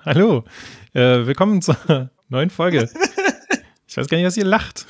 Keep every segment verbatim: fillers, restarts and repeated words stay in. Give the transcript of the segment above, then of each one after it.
Hallo, äh, willkommen zur neuen Folge. Ich weiß gar nicht, was ihr lacht.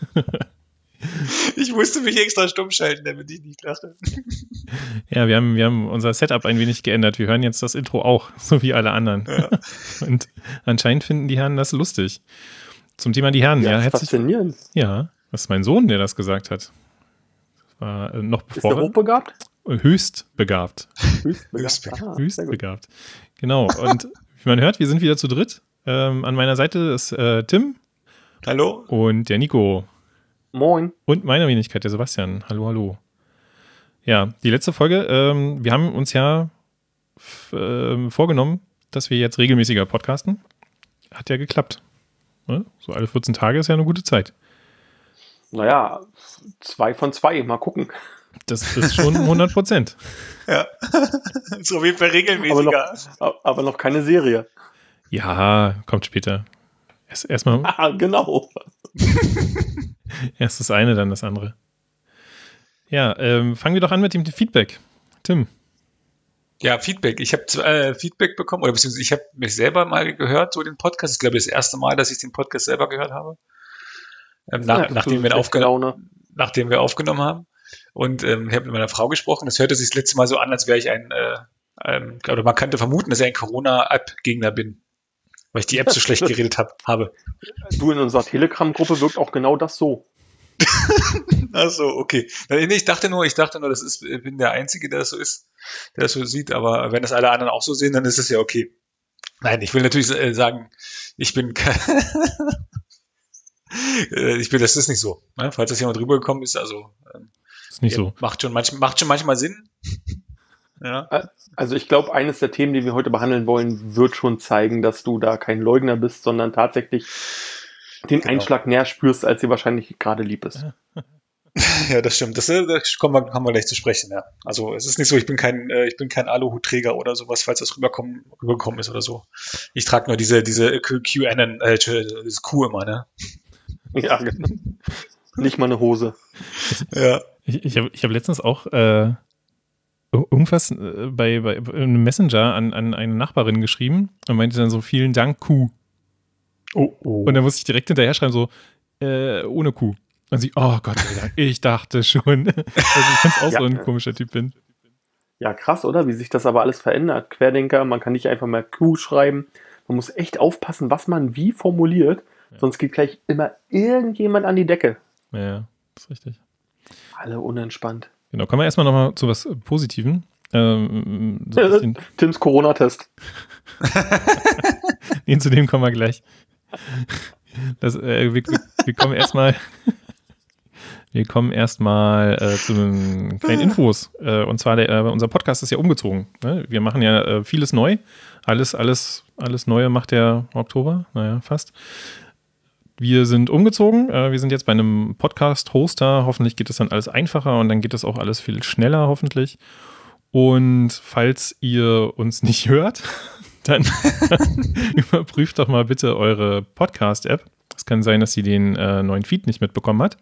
Ich musste mich extra stumm schalten, damit ich nicht lache. Ja, wir haben, wir haben unser Setup ein wenig geändert. Wir hören jetzt das Intro auch, so wie alle anderen. Ja. Und anscheinend finden die Herren das lustig. Zum Thema die Herren. Ja, Ja, herzlich, faszinierend. Ja, das ist mein Sohn, der das gesagt hat. Das war äh, noch bevor. Ist der hochbegabt? Höchst begabt. Höchst begabt. Aha, Höchst begabt. Genau. Und wie man hört, wir sind wieder zu dritt. Ähm, an meiner Seite ist äh, Tim. Hallo. Und der Nico. Moin. Und meine Wenigkeit, der Sebastian. Hallo, hallo. Ja, die letzte Folge. Ähm, wir haben uns ja f- äh, vorgenommen, dass wir jetzt regelmäßiger podcasten. Hat ja geklappt. Ne? So alle vierzehn Tage ist ja eine gute Zeit. Naja, zwei von zwei. Mal gucken. Das ist schon hundert Prozent. Ja, so wie bei regelmäßiger. Aber noch, aber noch keine Serie. Ja, kommt später. Erst, erstmal. Ah, genau. Erst das eine, dann das andere. Ja, ähm, fangen wir doch an mit dem Feedback. Tim. Ja, Feedback. Ich habe äh, Feedback bekommen, oder beziehungsweise ich habe mich selber mal gehört, so den Podcast. Ich glaube, das erste Mal, dass ich den Podcast selber gehört habe. Ähm, nach, ja, nachdem, wir aufgeno- nachdem wir aufgenommen haben. Und ähm, ich habe mit meiner Frau gesprochen. Das hörte sich das letzte Mal so an, als wäre ich ein, äh, ähm, oder man könnte vermuten, dass ich ein Corona-App-Gegner bin. Weil ich die App so schlecht geredet hab, habe. Du, in unserer Telegram-Gruppe wirkt auch genau das so. Ach so, okay. Ich dachte nur, ich dachte nur, das ist, ich bin der Einzige, der das so ist, der das so sieht, aber wenn das alle anderen auch so sehen, dann ist es ja okay. Nein, ich will natürlich sagen, ich bin ich bin, das ist nicht so. Ne? Falls das jemand rübergekommen ist, also ähm, ist nicht so. Macht schon, manch, macht schon manchmal Sinn. Ja. Also ich glaube, eines der Themen, die wir heute behandeln wollen, wird schon zeigen, dass du da kein Leugner bist, sondern tatsächlich den genau. Einschlag näher spürst, als dir wahrscheinlich gerade lieb ist. Ja, das stimmt. Das, das kommen wir, haben wir gleich zu sprechen, ja. Also es ist nicht so, ich bin kein, ich bin kein Aluhutträger oder sowas, falls das rüberkommen, rübergekommen ist oder so. Ich trage nur diese, diese Q N N, äh, das Q immer, ne? Ja, genau. Nicht mal eine Hose. Ja. Ich, ich habe ich hab letztens auch äh, irgendwas bei, bei einem Messenger an, an eine Nachbarin geschrieben und meinte dann so, vielen Dank, Q. Oh, oh. Und dann musste ich direkt hinterher schreiben, so, äh, ohne Q. Und sie, oh Gott sei Dank, ich dachte schon, dass ich ganz auch ja. so ein komischer Typ bin. Ja, krass, oder? Wie sich das aber alles verändert. Querdenker, man kann nicht einfach mal Q schreiben. Man muss echt aufpassen, was man wie formuliert, ja. sonst geht gleich immer irgendjemand an die Decke. Ja, das ist richtig. Alle unentspannt. Genau, kommen wir erstmal nochmal zu was Positiven. Ähm, so ein Tims Corona-Test. Nee, zu dem kommen wir gleich. Das, äh, wir, wir kommen erstmal wir kommen erstmal äh, zu den kleinen Infos. Äh, und zwar, der, äh, unser Podcast ist ja umgezogen. Ne? Wir machen ja äh, vieles neu. Alles, alles, alles Neue macht der Oktober. Naja, fast. Wir sind umgezogen. Äh, wir sind jetzt bei einem Podcast-Hoster. Hoffentlich geht es dann alles einfacher und dann geht es auch alles viel schneller, hoffentlich. Und falls ihr uns nicht hört, dann überprüft doch mal bitte eure Podcast-App. Es kann sein, dass sie den äh, neuen Feed nicht mitbekommen hat.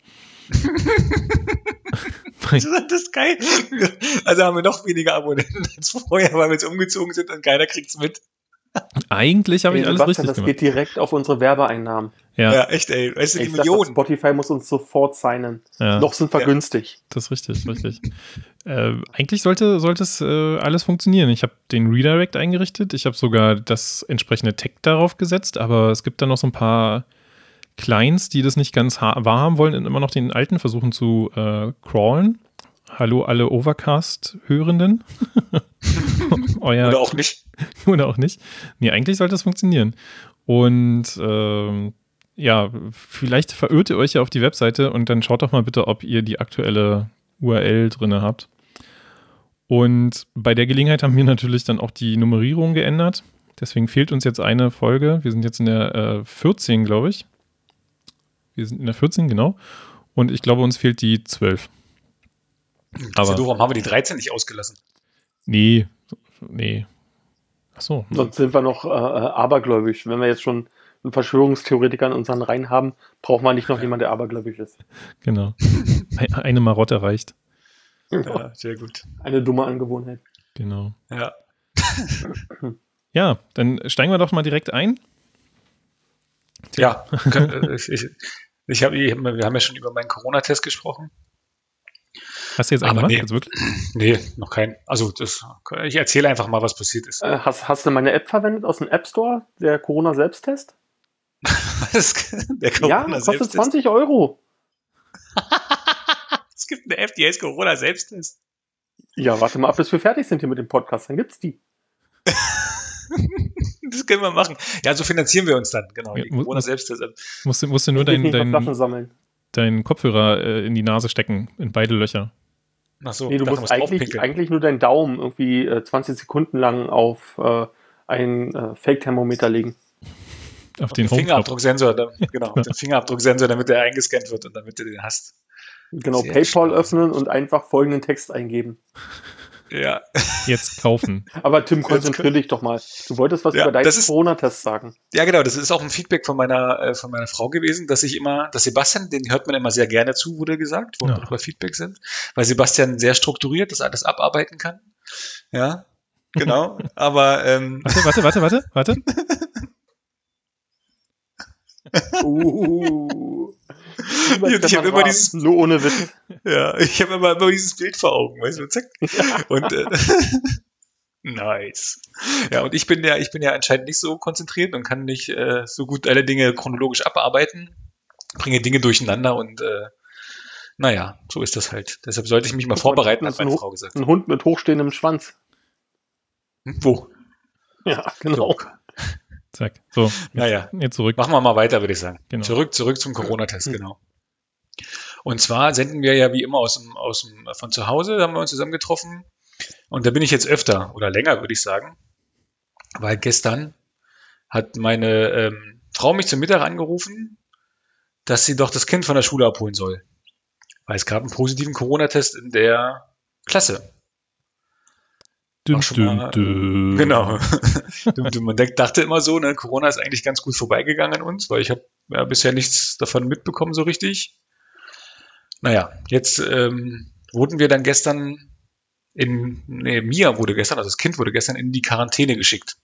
Das ist geil. Also haben wir noch weniger Abonnenten als vorher, weil wir jetzt umgezogen sind und keiner kriegt es mit. Eigentlich habe ich alles richtig das gemacht. Das geht direkt auf unsere Werbeeinnahmen. Ja, ja echt, ey. Weißt du, die Millionen. Spotify muss uns sofort signen. Ja. Noch sind wir ja. günstig. Das ist richtig, richtig. äh, eigentlich sollte, sollte es äh, alles funktionieren. Ich habe den Redirect eingerichtet. Ich habe sogar das entsprechende Tag darauf gesetzt, aber es gibt da noch so ein paar Clients, die das nicht ganz ha- wahrhaben wollen und immer noch den alten versuchen zu äh, crawlen. Hallo alle Overcast-Hörenden. Euer Oder auch nicht. Oder auch nicht. Nee, eigentlich sollte es funktionieren. Und ähm, ja, vielleicht verirrt ihr euch ja auf die Webseite und dann schaut doch mal bitte, ob ihr die aktuelle U R L drin habt. Und bei der Gelegenheit haben wir natürlich dann auch die Nummerierung geändert. Deswegen fehlt uns jetzt eine Folge. Wir sind jetzt in der äh, vierzehn, glaube ich. Wir sind in der vierzehn, genau. Und ich glaube, uns fehlt die zwölf. Aber ja, warum haben wir die dreizehn nicht ausgelassen? Nee, nee. Ach so. Sonst sind wir noch äh, abergläubisch. Wenn wir jetzt schon einen Verschwörungstheoretiker in unseren Reihen haben, braucht man nicht noch jemand, der abergläubisch ist. Genau. Eine Marotte reicht. Ja, sehr gut. Eine dumme Angewohnheit. Genau. Ja. Ja, dann steigen wir doch mal direkt ein. Ja, ich, ich, ich hab, ich, wir haben ja schon über meinen Corona-Test gesprochen. Hast du jetzt einen Aber gemacht? nee, Jetzt wirklich? nee, noch kein. Also das, ich erzähle einfach mal, was passiert ist. Äh, hast, hast du meine App verwendet aus dem App Store, der Corona-Selbsttest? Was? Der Ja, kostet zwanzig Euro. Es gibt eine App, die heißt Corona-Selbsttest. Ja, warte mal ab, bis wir fertig sind hier mit dem Podcast, dann gibt's die. Das können wir machen. Ja, so finanzieren wir uns dann, genau. Ja, die muss, Corona-Selbsttest. Musst du, musst du nur deinen dein, dein Kopfhörer äh, in die Nase stecken, in beide Löcher. Ach so, nee, du musst eigentlich, eigentlich nur deinen Daumen irgendwie äh, zwanzig Sekunden lang auf äh, ein äh, Fake-Thermometer legen. Auf, auf den, den Fingerabdrucksensor, dann, genau, auf den Fingerabdrucksensor, damit der eingescannt wird und damit du den hast. Genau, Sehr PayPal schlau. Öffnen und einfach folgenden Text eingeben. Ja. Jetzt kaufen. Aber Tim, konzentrier dich doch mal. Du wolltest was ja, über deinen Corona-Test sagen. Ja, genau. Das ist auch ein Feedback von meiner, äh, von meiner Frau gewesen, dass ich immer, dass Sebastian, den hört man immer sehr gerne zu, wurde gesagt, wo ja. wir über Feedback sind, weil Sebastian sehr strukturiert das alles abarbeiten kann. Ja, genau. Aber ähm, warte, warte, warte, warte, warte. uh. Und ich habe immer dieses, nur ohne Witz. Ja, ich habe immer, immer dieses Bild vor Augen, weißt du, zack. Ja. Und äh, nice. Ja, und ich bin ja, ich bin ja anscheinend nicht so konzentriert und kann nicht äh, so gut alle Dinge chronologisch abarbeiten, bringe Dinge durcheinander und äh, naja, so ist das halt. Deshalb sollte ich mich mal vorbereiten, hat meine ein, Frau gesagt. Ein Hund mit hochstehendem Schwanz. Hm, wo? Ja, genau. So. Zack. So, jetzt, naja. jetzt zurück. Machen wir mal weiter, würde ich sagen. Genau. Zurück, zurück zum Corona-Test, mhm. genau. Und zwar senden wir ja wie immer aus dem, aus dem, von zu Hause, da haben wir uns zusammen getroffen. Und da bin ich jetzt öfter oder länger, würde ich sagen. Weil gestern hat meine ähm, Frau mich zum Mittag angerufen, dass sie doch das Kind von der Schule abholen soll. Weil es gab einen positiven Corona-Test in der Klasse. Dün, mal, dün, dün. Genau. Man dachte immer so, ne, Corona ist eigentlich ganz gut vorbeigegangen an uns, weil ich habe ja bisher nichts davon mitbekommen so richtig. Naja, jetzt ähm, wurden wir dann gestern in, nee, Mia wurde gestern, also das Kind wurde gestern in die Quarantäne geschickt.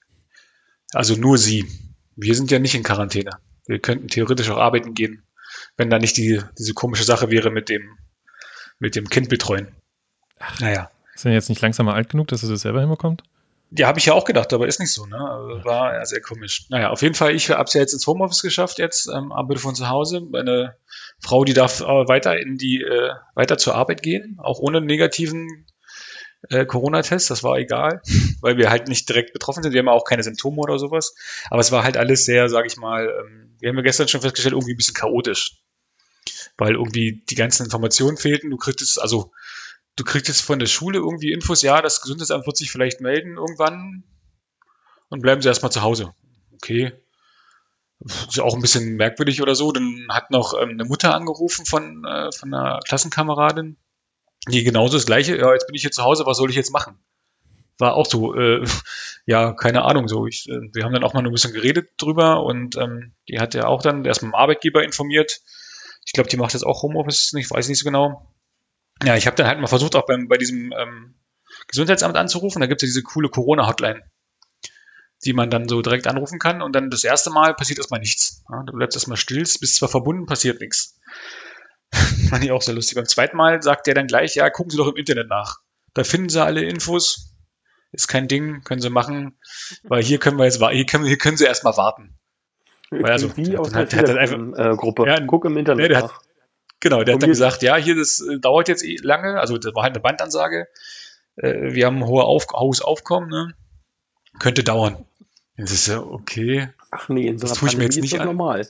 Also nur sie. Wir sind ja nicht in Quarantäne. Wir könnten theoretisch auch arbeiten gehen, wenn da nicht die, diese komische Sache wäre mit dem, mit dem Kind betreuen. Ach, naja. Ist er jetzt nicht langsam mal alt genug, dass er das selber hinbekommt? Ja, habe ich ja auch gedacht, aber ist nicht so, ne? Also war ja sehr komisch. Naja, auf jeden Fall, ich habe es ja jetzt ins Homeoffice geschafft jetzt, ähm, arbeite von zu Hause. Meine Frau, die darf äh, weiter in die, äh, weiter zur Arbeit gehen, auch ohne negativen äh, Corona-Test, das war egal, weil wir halt nicht direkt betroffen sind, wir haben ja auch keine Symptome oder sowas, aber es war halt alles sehr, sage ich mal, ähm, wir haben ja gestern schon festgestellt, irgendwie ein bisschen chaotisch, weil irgendwie die ganzen Informationen fehlten, du kriegst also Du kriegst jetzt von der Schule irgendwie Infos, ja, das Gesundheitsamt wird sich vielleicht melden irgendwann und bleiben sie erstmal zu Hause. Okay. Ist ja auch ein bisschen merkwürdig oder so. Dann hat noch ähm, eine Mutter angerufen von, äh, von einer Klassenkameradin, die genauso das Gleiche, ja, jetzt bin ich hier zu Hause, was soll ich jetzt machen? War auch so, äh, ja, keine Ahnung, so. Ich, äh, wir haben dann auch mal ein bisschen geredet drüber und ähm, die hat ja auch dann erstmal dem Arbeitgeber informiert. Ich glaube, die macht jetzt auch Homeoffice, ich weiß nicht so genau. Ja, ich habe dann halt mal versucht, auch beim, bei diesem ähm, Gesundheitsamt anzurufen. Da gibt es ja diese coole Corona-Hotline, die man dann so direkt anrufen kann. Und dann das erste Mal passiert erstmal nichts. Ja, du bleibst erstmal still, bist zwar verbunden, passiert nichts. Fand ich auch sehr lustig. Beim zweiten Mal sagt der dann gleich, ja, gucken Sie doch im Internet nach. Da finden Sie alle Infos. Ist kein Ding, können Sie machen. Weil hier können wir jetzt, hier können, hier können Sie erstmal warten. Weil also, wie aus einer halt Gruppe. Ja, guck im Internet der, der nach. Hat, Genau, der hat dann gesagt, ja, hier, das äh, dauert jetzt eh lange, also das war halt eine Bandansage, äh, wir haben ein hohes Auf- hohes Aufkommen, ne? Könnte dauern. Das ist ja okay. Ach nee, in so einer das tue ich mir jetzt nicht an. Normal.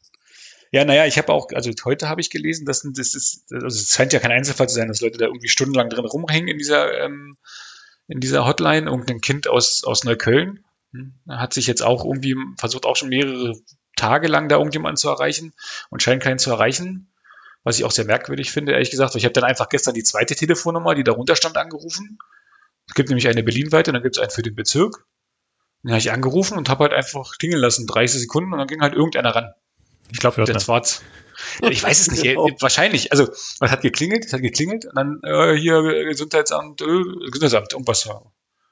Ja, naja, ich habe auch, also heute habe ich gelesen, dass das ist, also es scheint ja kein Einzelfall zu sein, dass Leute da irgendwie stundenlang drin rumhängen in dieser, ähm, in dieser Hotline. Irgendein Kind aus, aus Neukölln hm, hat sich jetzt auch irgendwie versucht, auch schon mehrere Tage lang da irgendjemanden zu erreichen und scheint keinen zu erreichen. Was ich auch sehr merkwürdig finde, ehrlich gesagt. Weil ich habe dann einfach gestern die zweite Telefonnummer, die darunter stand, angerufen. Es gibt nämlich eine Berlin-weite und dann gibt es einen für den Bezirk. Dann habe ich angerufen und habe halt einfach klingeln lassen, dreißig Sekunden, und dann ging halt irgendeiner ran. Ich glaube, das war's. Ich weiß es nicht, genau. Wahrscheinlich. Also, es hat geklingelt, es hat geklingelt und dann äh, hier Gesundheitsamt, äh, Gesundheitsamt, irgendwas.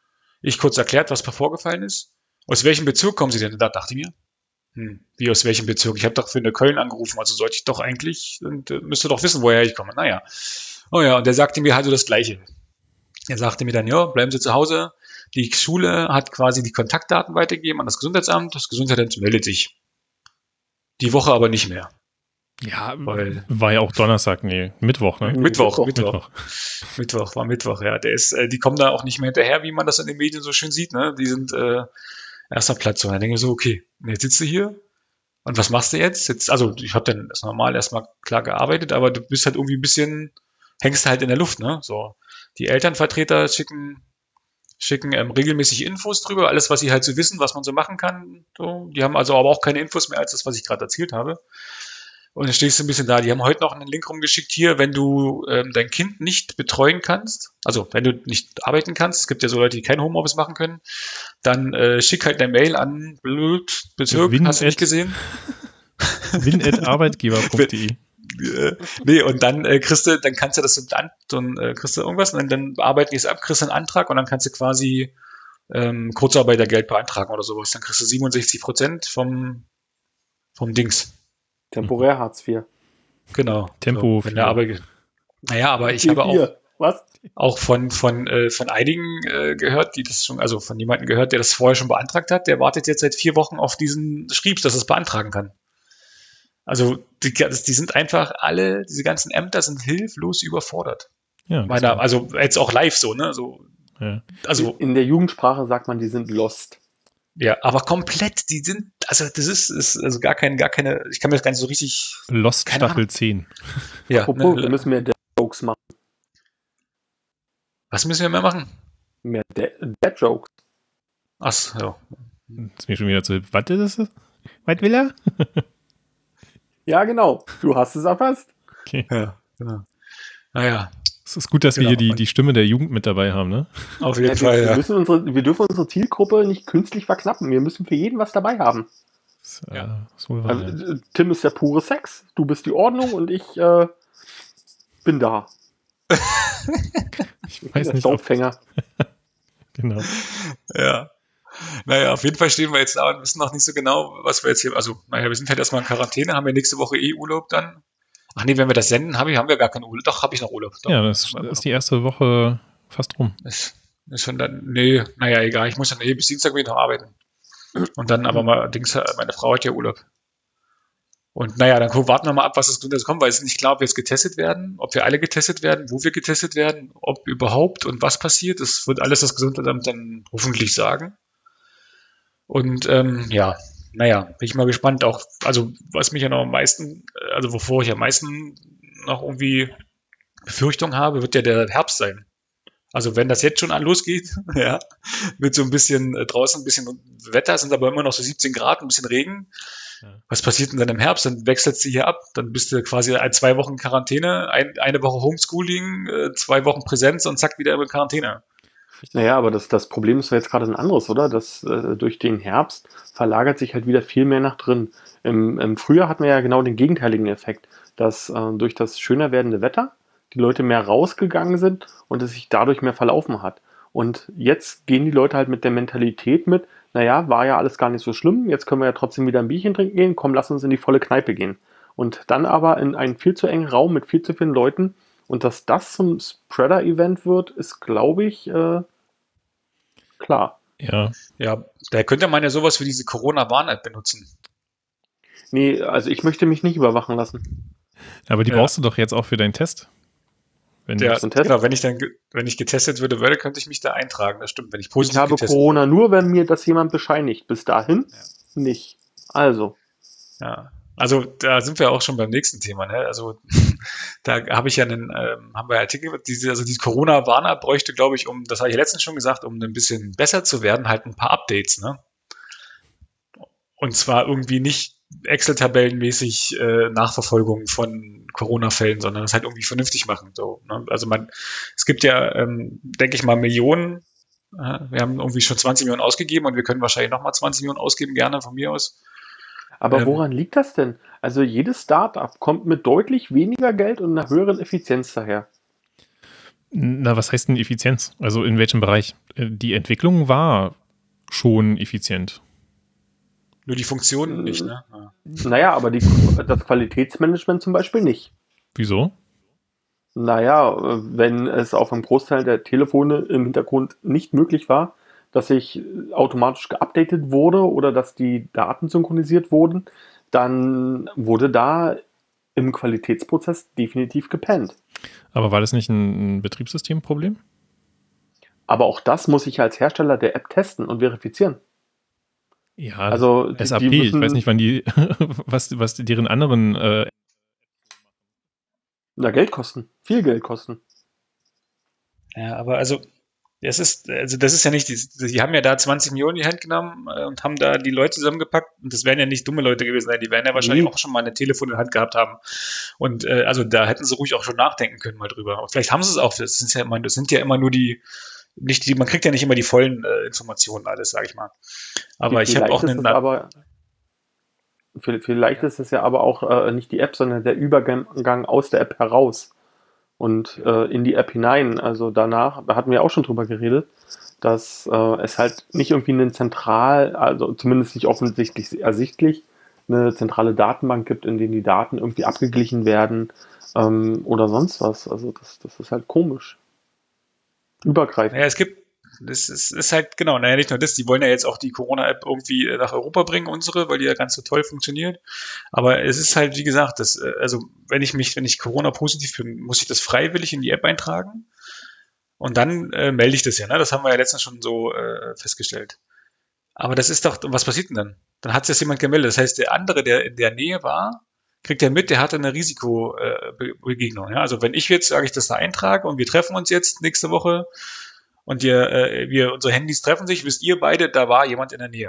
Ich kurz erklärt, was vorgefallen ist. Aus welchem Bezirk kommen Sie denn? Da dachte ich mir, hm, wie aus welchem Bezirk? Ich habe doch für eine Köln angerufen, also sollte ich doch eigentlich, und äh, müsste doch wissen, woher ich komme. Naja. Oh ja, und der sagte mir halt so das Gleiche. Er sagte mir dann, ja, bleiben Sie zu Hause. Die Schule hat quasi die Kontaktdaten weitergegeben an das Gesundheitsamt. Das Gesundheitsamt meldet sich. Die Woche aber nicht mehr. Ja, Weil, war ja auch Donnerstag, nee, Mittwoch, ne? Mittwoch, Mittwoch. Mittwoch. Mittwoch, war Mittwoch, ja. Der ist, äh, die kommen da auch nicht mehr hinterher, wie man das in den Medien so schön sieht, ne? Die sind äh, erster Platz. Und dann denke ich so, okay, und jetzt sitzt du hier und was machst du jetzt? jetzt also ich habe dann das normal erstmal klar gearbeitet, aber du bist halt irgendwie ein bisschen, hängst halt in der Luft, ne? So, die Elternvertreter schicken schicken ähm, regelmäßig Infos drüber, alles, was sie halt so wissen, was man so machen kann. So. Die haben also aber auch keine Infos mehr als das, was ich gerade erzählt habe. Und dann stehst du ein bisschen da. Die haben heute noch einen Link rumgeschickt hier, wenn du ähm, dein Kind nicht betreuen kannst, also wenn du nicht arbeiten kannst, es gibt ja so Leute, die kein Homeoffice machen können, dann äh, schick halt eine Mail an blöd, Bezirk, Win hast du nicht gesehen? win at arbeitgeber punkt de Äh, nee, und dann äh, kriegst du, dann kannst du das so, dann, dann äh, kriegst du irgendwas und dann, dann arbeiten die es ab, kriegst du einen Antrag und dann kannst du quasi ähm, Kurzarbeitergeld beantragen oder sowas. Dann kriegst du siebenundsechzig Prozent vom, vom Dings. Temporär Hartz vier. Genau. Tempo so, wenn der Arbeit, naja, aber ich T vier. habe auch, Was? auch von, von, äh, von einigen äh, gehört, die das schon, also von jemandem gehört, der das vorher schon beantragt hat, der wartet jetzt seit vier Wochen auf diesen Schriebs, dass er es beantragen kann. Also die, die sind einfach alle, diese ganzen Ämter sind hilflos überfordert. Ja, Meiner, also jetzt auch live so, ne? So, ja. also, In der Jugendsprache sagt man, die sind lost. ja, aber komplett, die sind, also das ist, ist also gar keine, gar keine, ich kann mir das gar nicht so richtig. Lost keine Staffel Ahnung. zehn. Ja, Apropos, ne, wir müssen mehr Dead-Jokes machen. was müssen wir mehr machen? Mehr Dead-Jokes. Ach, ja. Ist mir schon wieder zu. Was ist das? Was will er? Ja, genau. Du hast es erfasst. Okay. Ja, genau. Naja, Es ist gut, dass wir Genau. hier die, die Stimme der Jugend mit dabei haben, ne? auf jeden Ja, Fall, wir, wir, ja. müssen unsere, wir dürfen unsere Zielgruppe nicht künstlich verknappen. Wir müssen für jeden was dabei haben. Das, äh, Ja. ist wohl wahr, Also, ja. äh, Tim ist der pure Sex, du bist die Ordnung und ich äh, bin da. Ich weiß der nicht, ob, Staubfänger. genau. Ja. Naja, auf jeden Fall stehen wir jetzt da und wissen noch nicht so genau, was wir jetzt hier, also, naja, wir sind halt erstmal in Quarantäne, haben wir nächste Woche eh Urlaub dann. Ach nee, wenn wir das senden, haben wir, haben wir gar keinen Urlaub. Doch, habe ich noch Urlaub. Doch. Ja, das, das ist die erste Woche fast rum. Ist, ist schon dann, nee, naja, egal, ich muss dann eh bis Dienstag wieder noch arbeiten. Und dann aber mal, Dings, meine Frau hat ja Urlaub. Und naja, dann gucken, warten wir mal ab, was das Gesundheitsamt kommt, weil es ist nicht klar, ob wir jetzt getestet werden, ob wir alle getestet werden, wo wir getestet werden, ob überhaupt und was passiert. Das wird alles das Gesundheitsamt dann hoffentlich sagen. Und ähm, ja, naja, bin ich mal gespannt. Auch, also was mich ja noch am meisten, also wovor ich am meisten noch irgendwie Befürchtung habe, wird ja der Herbst sein. Also wenn das jetzt schon an losgeht, ja, mit so ein bisschen äh, draußen ein bisschen Wetter, sind aber immer noch so siebzehn Grad, ein bisschen Regen. Ja. Was passiert denn dann im Herbst? Dann wechselst du hier ab, dann bist du quasi ein, zwei Wochen Quarantäne, ein, eine Woche Homeschooling, äh, zwei Wochen Präsenz und zack, wieder in Quarantäne. Naja, aber das, das Problem ist ja jetzt gerade ein anderes, oder? Das, äh, durch den Herbst verlagert sich halt wieder viel mehr nach drin. Im, im Frühjahr hatten wir ja genau den gegenteiligen Effekt, dass äh, durch das schöner werdende Wetter die Leute mehr rausgegangen sind und es sich dadurch mehr verlaufen hat. Und jetzt gehen die Leute halt mit der Mentalität mit, naja, war ja alles gar nicht so schlimm, jetzt können wir ja trotzdem wieder ein Bierchen trinken gehen, komm, lass uns in die volle Kneipe gehen. Und dann aber in einen viel zu engen Raum mit viel zu vielen Leuten und dass das zum Spreader-Event wird, ist, glaube ich, äh, klar. Ja. Ja, da könnte man ja sowas wie diese Corona-Warn-App benutzen. Nee, also ich möchte mich nicht überwachen lassen. Aber die Ja. brauchst du doch jetzt auch für deinen Test. Wenn Ja, ein Test? genau, wenn ich dann, ge- wenn ich getestet würde, würde, könnte ich mich da eintragen. Das stimmt, wenn ich Ich positiv habe getestet Corona nur, wenn mir das jemand bescheinigt. Bis dahin nicht. Also, Ja, also da sind wir auch schon beim nächsten Thema. Ne? Also da habe ich ja einen, ähm, haben wir Artikel, diese, also die Corona-Warn-App bräuchte, glaube ich, um, das habe ich letztens schon gesagt, um ein bisschen besser zu werden, halt ein paar Updates. Ne? Und zwar irgendwie nicht Excel-Tabellenmäßig äh, Nachverfolgung von Corona-Fällen, sondern das halt irgendwie vernünftig machen. So, ne? Also man, es gibt ja, ähm, denke ich mal, Millionen. Äh, wir haben irgendwie schon zwanzig Millionen ausgegeben und wir können wahrscheinlich nochmal zwanzig Millionen ausgeben, gerne von mir aus. aber Ähm. woran liegt das denn? Also jedes Startup kommt mit deutlich weniger Geld und einer höheren Effizienz daher. Na, was heißt denn Effizienz? Also in welchem Bereich? Die Entwicklung war schon effizient. Nur die Funktionen nicht, ne? Ja. Naja, aber die, das Qualitätsmanagement zum Beispiel nicht. Wieso? Naja, wenn es auf einem Großteil der Telefone im Hintergrund nicht möglich war, dass sich automatisch geupdatet wurde oder dass die Daten synchronisiert wurden, dann wurde da im Qualitätsprozess definitiv gepennt. Aber war das nicht ein, ein Betriebssystemproblem? Aber auch das muss ich als Hersteller der App testen und verifizieren. Ja, also S A P, die müssen, ich weiß nicht, wann die, was, was deren anderen äh Na, Geld kosten, viel Geld kosten. Ja, aber also das ist, also das ist ja nicht, die, die haben ja da zwanzig Millionen in die Hand genommen äh, und haben da die Leute zusammengepackt und das wären ja nicht dumme Leute gewesen sein, die werden ja wahrscheinlich nee. auch schon mal ein Telefon in der Hand gehabt haben und äh, also da hätten sie ruhig auch schon nachdenken können mal drüber. Und vielleicht haben sie es auch, das sind ja immer, das sind ja immer nur die, nicht die, man kriegt ja nicht immer die vollen äh, Informationen alles, sage ich mal. Aber ich habe auch einen... Aber, vielleicht ja. ist es ja aber auch äh, nicht die App, sondern der Übergang aus der App heraus. Und äh, in die App hinein, also danach, da hatten wir auch schon drüber geredet, dass äh, es halt nicht irgendwie eine zentral, also zumindest nicht offensichtlich ersichtlich, eine zentrale Datenbank gibt, in denen die Daten irgendwie abgeglichen werden ähm, oder sonst was. Also das, das ist halt komisch. Übergreifend. Ja, es gibt, das ist, ist halt, genau, naja, nicht nur das, die wollen ja jetzt auch die Corona-App irgendwie nach Europa bringen, unsere, weil die ja ganz so toll funktioniert. Aber es ist halt, wie gesagt, das, also wenn ich mich, wenn ich Corona-positiv bin, muss ich das freiwillig in die App eintragen und dann äh, melde ich das ja, ne? Das haben wir ja letztens schon so äh, festgestellt. Aber das ist doch, was passiert denn dann? Dann hat es jemand gemeldet. Das heißt, der andere, der in der Nähe war, kriegt ja mit, der hatte eine Risikobegegnung. Äh, ja? Also wenn ich jetzt, sage ich, das da eintrage und wir treffen uns jetzt nächste Woche und wir, äh, wir, unsere Handys treffen sich, wisst ihr beide, da war jemand in der Nähe.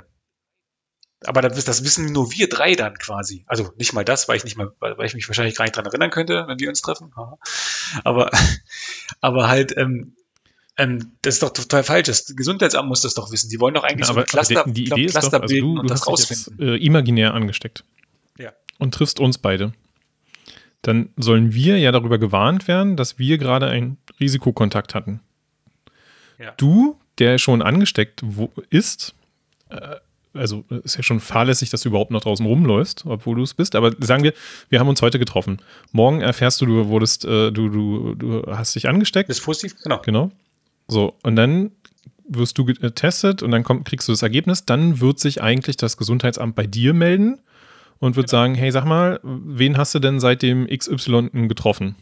Aber das, das wissen nur wir drei dann quasi. Also nicht mal das, weil ich nicht mal, weil ich mich wahrscheinlich gar nicht dran erinnern könnte, wenn wir uns treffen. Aber, aber halt, ähm, ähm, das ist doch total falsch. Das Gesundheitsamt muss das doch wissen. Die wollen doch eigentlich ja, so ein Cluster, die Idee ist Cluster doch, also bilden du, und du das hast rausfinden. Dich jetzt, äh, imaginär angesteckt. Ja. Und triffst uns beide. Dann sollen wir ja darüber gewarnt werden, dass wir gerade einen Risikokontakt hatten. Ja. Du, der schon angesteckt wo, ist, äh, also ist ja schon fahrlässig, dass du überhaupt noch draußen rumläufst, obwohl du es bist, aber sagen wir, wir haben uns heute getroffen. Morgen erfährst du, du wurdest, äh, du, du, du hast dich angesteckt. Das ist positiv, genau. Genau. So, und dann wirst du getestet und dann komm, kriegst du das Ergebnis, dann wird sich eigentlich das Gesundheitsamt bei dir melden und wird genau. sagen, hey, sag mal, wen hast du denn seit dem X Y getroffen?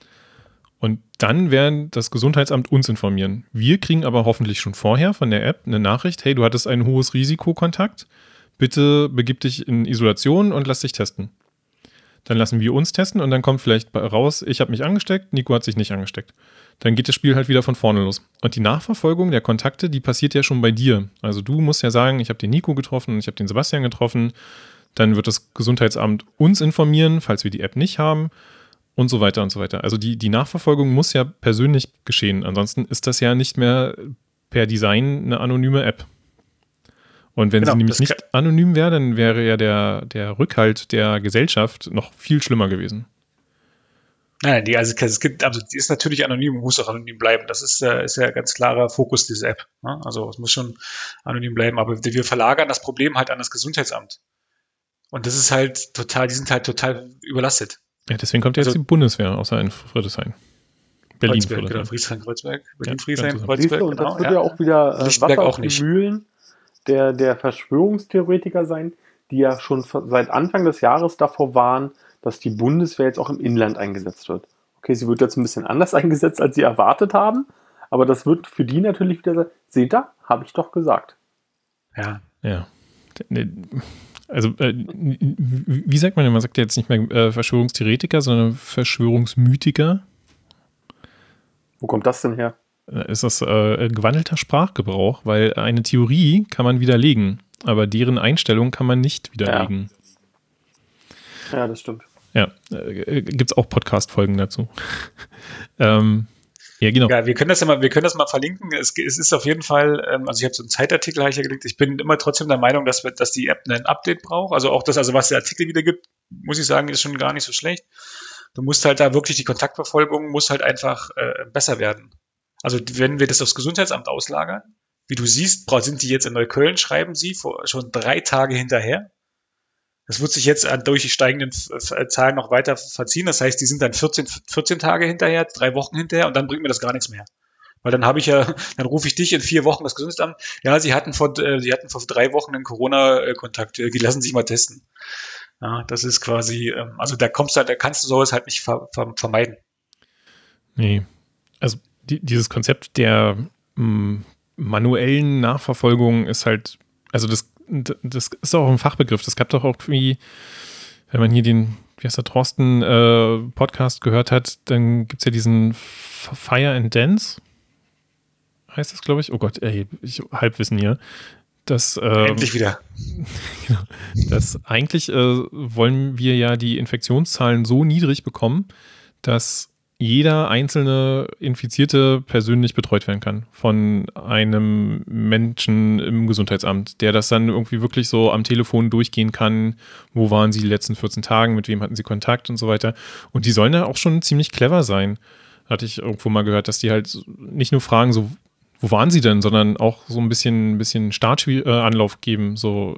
Und dann werden das Gesundheitsamt uns informieren. Wir kriegen aber hoffentlich schon vorher von der App eine Nachricht, hey, du hattest ein hohes Risikokontakt, bitte begib dich in Isolation und lass dich testen. Dann lassen wir uns testen und dann kommt vielleicht raus, ich habe mich angesteckt, Nico hat sich nicht angesteckt. Dann geht das Spiel halt wieder von vorne los. Und die Nachverfolgung der Kontakte, die passiert ja schon bei dir. Also du musst ja sagen, ich habe den Nico getroffen, ich habe den Sebastian getroffen. Dann wird das Gesundheitsamt uns informieren, falls wir die App nicht haben. Und so weiter und so weiter. Also die, die Nachverfolgung muss ja persönlich geschehen. Ansonsten ist das ja nicht mehr per Design eine anonyme App. Und wenn genau, sie nämlich nicht anonym wäre, dann wäre ja der, der Rückhalt der Gesellschaft noch viel schlimmer gewesen. Nein, die, also, es gibt, also die ist natürlich anonym und muss auch anonym bleiben. Das ist, äh, ist ja ein ganz klarer Fokus dieser App. Ne? Also es muss schon anonym bleiben. Aber wir verlagern das Problem halt an das Gesundheitsamt. Und das ist halt total, die sind halt total überlastet. Ja, deswegen kommt ja also, jetzt die Bundeswehr, außer in Friedrichshain. Berlin, Kreuzberg, genau, Friedrichshain, Kreuzberg, Berlin, ja, Friedrichshain, Kreuzberg, und genau. Das wird ja, ja auch wieder äh, Lichtenberg Wasser auch auf die nicht. Mühlen der, der Verschwörungstheoretiker sein, die ja schon seit Anfang des Jahres davor waren, dass die Bundeswehr jetzt auch im Inland eingesetzt wird. Okay, sie wird jetzt ein bisschen anders eingesetzt, als sie erwartet haben, aber das wird für die natürlich wieder sagen, seht ihr, habe ich doch gesagt. Ja. Ja. Also, äh, wie sagt man denn? Man sagt ja jetzt nicht mehr äh, Verschwörungstheoretiker, sondern Verschwörungsmythiker. Wo kommt das denn her? Ist das äh, gewandelter Sprachgebrauch, weil eine Theorie kann man widerlegen, aber deren Einstellung kann man nicht widerlegen. Ja, ja, das stimmt. Ja, äh, gibt es auch Podcast-Folgen dazu. ähm, ja, genau. Ja, wir können das ja mal, wir können das mal verlinken. Es, es ist auf jeden Fall, ähm, also ich habe so einen Zeitartikel habe ich ja gelegt. Ich bin immer trotzdem der Meinung, dass wir, dass die App ein Update braucht. Also auch das, also was der Artikel wieder gibt, muss ich sagen, ist schon gar nicht so schlecht. du musst halt da wirklich die Kontaktverfolgung muss halt einfach äh, besser werden. Also wenn wir das aufs Gesundheitsamt auslagern, wie du siehst, sind die jetzt in Neukölln, schreiben sie vor, schon drei Tage hinterher. Das wird sich jetzt durch die steigenden Zahlen noch weiter verziehen. Das heißt, die sind dann vierzehn, vierzehn Tage hinterher, drei Wochen hinterher und dann bringt mir das gar nichts mehr. Weil dann habe ich ja, dann rufe ich dich in vier Wochen das Gesundheitsamt. Ja, sie hatten vor, äh, sie hatten vor drei Wochen einen Corona-Kontakt. Die lassen sich mal testen. Ja, das ist quasi, ähm, also da kommst du, da kannst du sowas halt nicht ver, ver, vermeiden. Nee, also die, dieses Konzept der m, manuellen Nachverfolgung ist halt, also das, das ist auch ein Fachbegriff. Das gab doch auch irgendwie, wenn man hier den, wie heißt der, Thorsten äh, Podcast gehört hat, dann gibt es ja diesen Fire and Dance. Heißt das, glaube ich? Oh Gott, ey, ich Halbwissen hier. Das, äh, Endlich wieder. Genau. Das eigentlich äh, wollen wir ja die Infektionszahlen so niedrig bekommen, dass jeder einzelne Infizierte persönlich betreut werden kann von einem Menschen im Gesundheitsamt, der das dann irgendwie wirklich so am Telefon durchgehen kann, wo waren sie die letzten vierzehn Tagen, mit wem hatten sie Kontakt und so weiter. Und die sollen ja auch schon ziemlich clever sein. Hatte ich irgendwo mal gehört, dass die halt nicht nur fragen, so wo waren sie denn, sondern auch so ein bisschen, ein bisschen Startanlauf geben. So,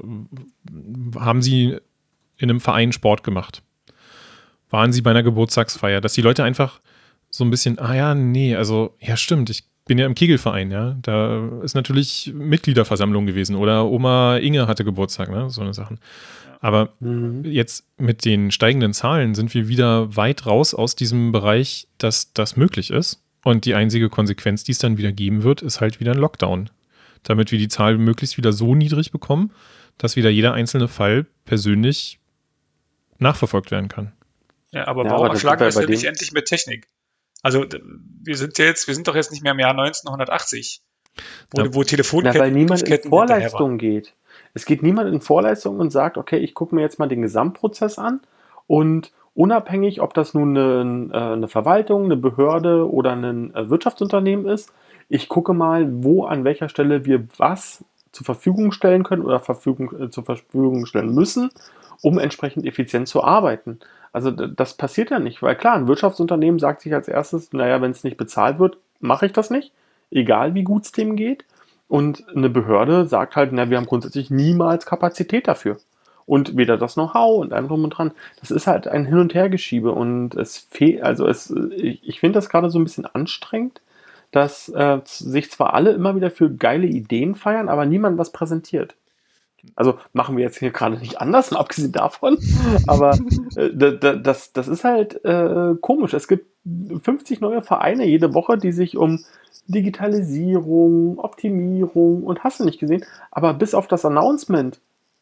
haben sie in einem Verein Sport gemacht? Waren sie bei einer Geburtstagsfeier? Dass die Leute einfach so ein bisschen, ah ja, nee, also, ja stimmt, ich bin ja im Kegelverein, ja. Da ist natürlich Mitgliederversammlung gewesen oder Oma Inge hatte Geburtstag, ne, so eine Sachen. Aber mhm. jetzt mit den steigenden Zahlen sind wir wieder weit raus aus diesem Bereich, dass das möglich ist. Und die einzige Konsequenz, die es dann wieder geben wird, ist halt wieder ein Lockdown. Damit wir die Zahl möglichst wieder so niedrig bekommen, dass wieder jeder einzelne Fall persönlich nachverfolgt werden kann. Ja, aber ja, warum aber erschlagen wir es denn nicht endlich mit Technik? Also wir sind ja jetzt, wir sind doch jetzt nicht mehr im Jahr neunzehnhundertachtzig, wo, ja. wo Telefonketten... Na, weil niemand in Vorleistung geht. Es geht niemand in Vorleistung und sagt, okay, ich gucke mir jetzt mal den Gesamtprozess an und unabhängig, ob das nun eine, eine Verwaltung, eine Behörde oder ein Wirtschaftsunternehmen ist, ich gucke mal, wo an welcher Stelle wir was zur Verfügung stellen können oder Verfügung, äh, zur Verfügung stellen müssen, um entsprechend effizient zu arbeiten. Also das passiert ja nicht, weil klar, ein Wirtschaftsunternehmen sagt sich als erstes, naja, wenn es nicht bezahlt wird, mache ich das nicht, egal wie gut es dem geht. Und eine Behörde sagt halt, na, wir haben grundsätzlich niemals Kapazität dafür. Und weder das Know-how und allem drum und dran. Das ist halt ein Hin- und Hergeschiebe und es fehlt, also es, ich, ich finde das gerade so ein bisschen anstrengend, dass äh, sich zwar alle immer wieder für geile Ideen feiern, aber niemand was präsentiert. Also machen wir jetzt hier gerade nicht anders, abgesehen davon, aber äh, das, das ist halt äh, komisch. Es gibt fünfzig neue Vereine jede Woche, die sich um Digitalisierung, Optimierung und hast du nicht gesehen, aber bis auf das Announcement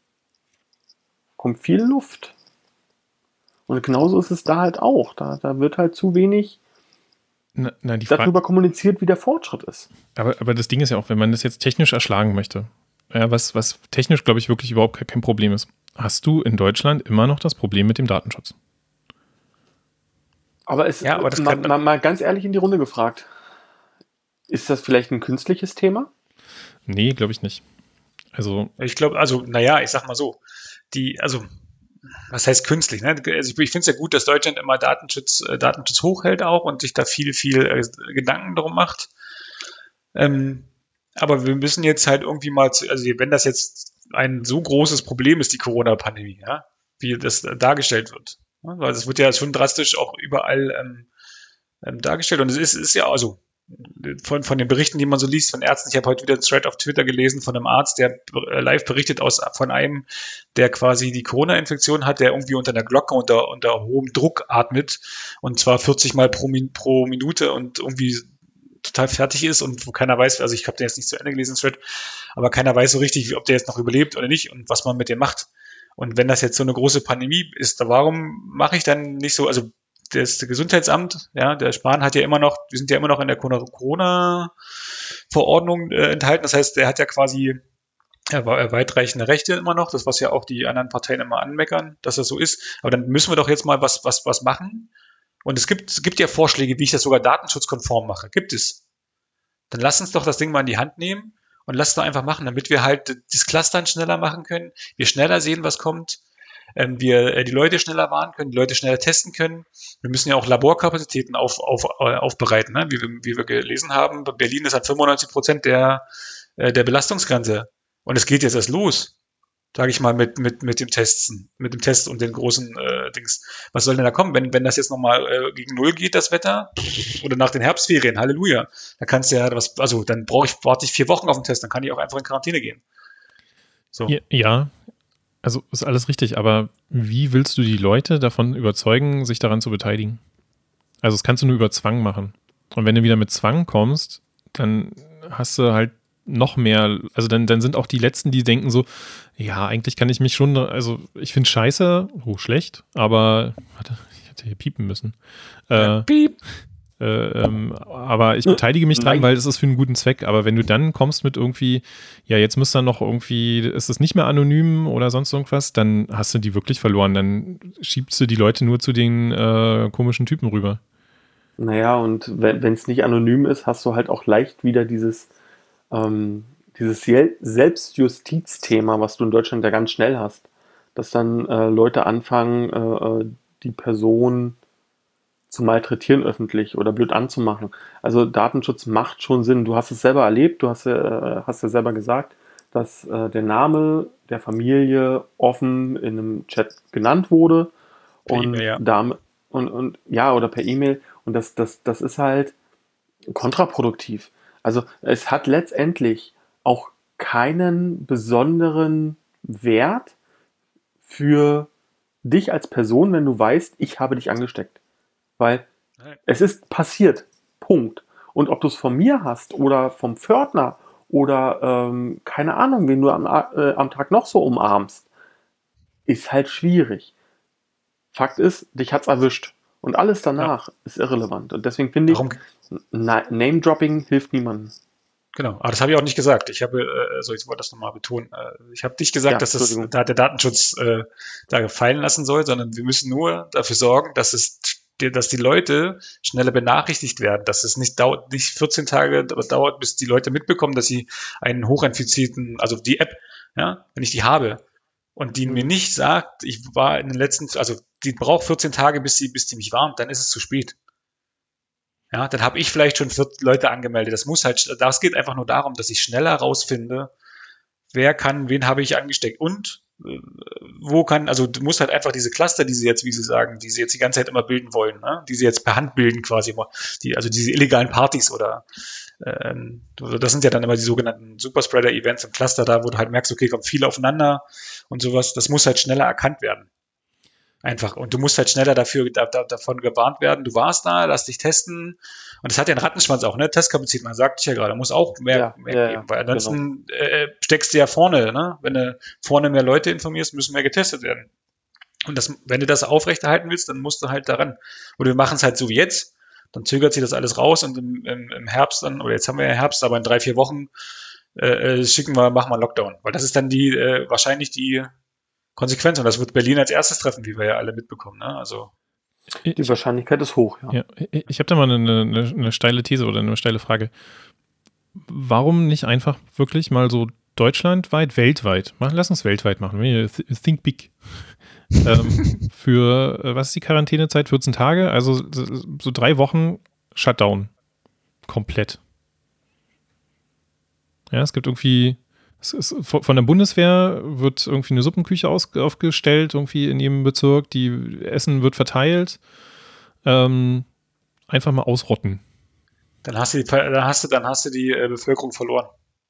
kommt viel Luft. Und genauso ist es da halt auch. Da, da wird halt zu wenig na, na, die darüber Frage, kommuniziert, wie der Fortschritt ist. Aber, aber das Ding ist ja auch, wenn man das jetzt technisch erschlagen möchte, ja, was, was technisch, glaube ich, wirklich überhaupt kein Problem ist, hast du in Deutschland immer noch das Problem mit dem Datenschutz. Aber, es, ja, aber das mal, mal, mal ganz ehrlich in die Runde gefragt, ist das vielleicht ein künstliches Thema? Nee, glaube ich nicht. Also ich glaube, also, naja, ich sag mal so, die, also, was heißt künstlich? Ne? Also ich, ich finde es ja gut, dass Deutschland immer Datenschutz, äh, Datenschutz hochhält auch und sich da viel, viel äh, Gedanken darum macht. Ähm, aber wir müssen jetzt halt irgendwie mal, zu, also wenn das jetzt ein so großes Problem ist, die Corona-Pandemie, ja, wie das äh, dargestellt wird, ja? Weil es wird ja schon drastisch auch überall ähm, ähm, dargestellt und es ist, ist ja also Von, von den Berichten, die man so liest, von Ärzten. Ich habe heute wieder einen Thread auf Twitter gelesen von einem Arzt, der live berichtet aus, von einem, der quasi die Corona-Infektion hat, der irgendwie unter einer Glocke, unter, unter hohem Druck atmet und zwar vierzig Mal pro, pro Minute und irgendwie total fertig ist und wo keiner weiß, also ich habe den jetzt nicht zu Ende gelesen, Thread, aber keiner weiß so richtig, ob der jetzt noch überlebt oder nicht und was man mit dem macht. Und wenn das jetzt so eine große Pandemie ist, warum mache ich dann nicht so, also das Gesundheitsamt, ja, der Spahn hat ja immer noch, wir sind ja immer noch in der Corona-Verordnung äh, enthalten. Das heißt, der hat ja quasi ja, weitreichende Rechte immer noch, das was ja auch die anderen Parteien immer anmeckern, dass das so ist. Aber dann müssen wir doch jetzt mal was, was, was machen. Und es gibt, es gibt ja Vorschläge, wie ich das sogar datenschutzkonform mache. Gibt es. Dann lass uns doch das Ding mal in die Hand nehmen und lass es doch einfach machen, damit wir halt das Clustern schneller machen können, wir schneller sehen, was kommt. ähm, wir äh, die Leute schneller warnen können, die Leute schneller testen können. Wir müssen ja auch Laborkapazitäten auf, auf, äh, aufbereiten, ne? wie, wir, wie wir gelesen haben. Berlin ist an fünfundneunzig Prozent der, äh, der Belastungsgrenze. Und es geht jetzt erst los, sage ich mal, mit, mit, mit dem Testen, mit dem Test und den großen äh, Dings. Was soll denn da kommen, wenn, wenn das jetzt nochmal äh, gegen Null geht, das Wetter? Oder nach den Herbstferien, Halleluja. Da kannst du ja was, also dann brauche ich, warte ich vier Wochen auf den Test, dann kann ich auch einfach in Quarantäne gehen. So. Ja, ja, also ist alles richtig, aber wie willst du die Leute davon überzeugen, sich daran zu beteiligen? Also das kannst du nur über Zwang machen. Und wenn du wieder mit Zwang kommst, dann hast du halt noch mehr, also dann, dann sind auch die Letzten, die denken so, ja, eigentlich kann ich mich schon, also ich finde scheiße, oh, schlecht, aber, warte, ich hätte hier piepen müssen. Äh, ja, piep. Äh, ähm, aber ich beteilige mich dran, weil es ist für einen guten Zweck. Aber wenn du dann kommst mit irgendwie, ja, jetzt müsst dann noch irgendwie, ist es nicht mehr anonym oder sonst irgendwas, dann hast du die wirklich verloren. Dann schiebst du die Leute nur zu den äh, komischen Typen rüber. Naja, und wenn es nicht anonym ist, hast du halt auch leicht wieder dieses, ähm, dieses Selbstjustizthema, was du in Deutschland ja ganz schnell hast. Dass dann äh, Leute anfangen, äh, die Person zu malträtieren öffentlich oder blöd anzumachen. Also Datenschutz macht schon Sinn. Du hast es selber erlebt, du hast ja, hast ja selber gesagt, dass äh, der Name der Familie offen in einem Chat genannt wurde. Per und, E-Mail, ja. Damit, und, und ja, oder per E-Mail. Und das, das, das ist halt kontraproduktiv. Also es hat letztendlich auch keinen besonderen Wert für dich als Person, wenn du weißt, ich habe dich angesteckt. Weil es ist passiert. Punkt. Und ob du es von mir hast oder vom Pförtner oder ähm, keine Ahnung, wen du am, äh, am Tag noch so umarmst, ist halt schwierig. Fakt ist, dich hat's erwischt. Und alles danach ja. ist irrelevant. Und deswegen finde ich, Na- Name-Dropping hilft niemandem. Genau, aber das habe ich auch nicht gesagt. Ich habe, äh, also ich wollte das nochmal betonen, äh, ich habe nicht gesagt, ja, dass das da der Datenschutz äh, da fallen lassen soll, sondern wir müssen nur dafür sorgen, dass es dass die Leute schneller benachrichtigt werden, dass es nicht dauert, nicht vierzehn Tage dauert, bis die Leute mitbekommen, dass sie einen hochinfizierten, also die App, ja, wenn ich die habe und die mhm. mir nicht sagt, ich war in den letzten, also die braucht vierzehn Tage, bis sie, bis die mich warnt, dann ist es zu spät. Ja, dann habe ich vielleicht schon vierzig Leute angemeldet. Das muss halt, das geht einfach nur darum, dass ich schneller rausfinde, wer kann, wen habe ich angesteckt und äh, wo kann, also du musst halt einfach diese Cluster, die sie jetzt, wie sie sagen, die sie jetzt die ganze Zeit immer bilden wollen, ne? Die sie jetzt per Hand bilden quasi, die, also diese illegalen Partys oder ähm, das sind ja dann immer die sogenannten Superspreader-Events im Cluster da, wo du halt merkst, okay, kommen viele aufeinander und sowas. Das muss halt schneller erkannt werden. Einfach. Und du musst halt schneller dafür da, da, davon gewarnt werden. Du warst da, lass dich testen. Und das hat ja einen Rattenschwanz auch, ne? Testkapazität, man sagt ja gerade, muss auch mehr, ja, mehr ja, geben. Weil ansonsten genau. äh, steckst du ja vorne, ne? Wenn du vorne mehr Leute informierst, müssen mehr getestet werden. Und das, wenn du das aufrechterhalten willst, dann musst du halt daran. Oder wir machen es halt so wie jetzt, dann zögert sich das alles raus und im, im, im Herbst dann, oder jetzt haben wir ja Herbst, aber in drei, vier Wochen äh, schicken wir, machen wir Lockdown. Weil das ist dann die, äh, wahrscheinlich die Konsequenz. Und das wird Berlin als erstes treffen, wie wir ja alle mitbekommen. Ne? Also die Wahrscheinlichkeit ist hoch, ja. ja ich habe da mal eine, eine, eine steile These oder eine steile Frage. Warum nicht einfach wirklich mal so deutschlandweit, weltweit, lass uns weltweit machen, think big. ähm, für, was ist die Quarantänezeit? vierzehn Tage, also so drei Wochen Shutdown. Komplett. Ja, es gibt irgendwie, es ist, von der Bundeswehr wird irgendwie eine Suppenküche aus, aufgestellt, irgendwie in jedem Bezirk, die Essen wird verteilt. Ähm, einfach mal ausrotten. Dann hast du die, dann hast du, dann hast du die äh, Bevölkerung verloren.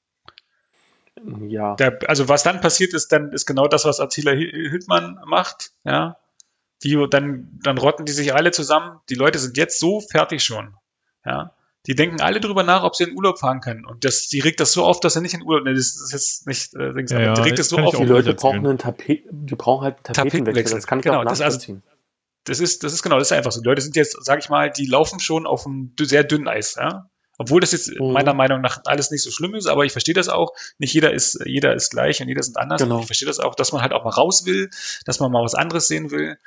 Ja. Der, also was dann passiert ist, dann ist genau das, was Attila Hildmann macht, ja. Die, dann, dann rotten die sich alle zusammen. Die Leute sind jetzt so fertig schon, ja. Die denken alle drüber nach, ob sie in Urlaub fahren können. Und das, die regt das so auf, dass er nicht in Urlaub, ne, das ist jetzt nicht, äh, Dings, ja, aber die ja, regt das so auf. Die Leute brauchen einen Tapet, die brauchen halt einen Tapetenwechsel. Tapetenwechsel. Das kann ich genau, auch nachvollziehen. Das, also, das ist, das ist genau, das ist einfach so. Die Leute sind jetzt, sag ich mal, die laufen schon auf einem sehr dünnen Eis, ja. Obwohl das jetzt mhm. meiner Meinung nach alles nicht so schlimm ist, aber ich verstehe das auch. Nicht jeder ist, jeder ist gleich und jeder ist anders. Genau. Ich verstehe das auch, dass man halt auch mal raus will, dass man mal was anderes sehen will.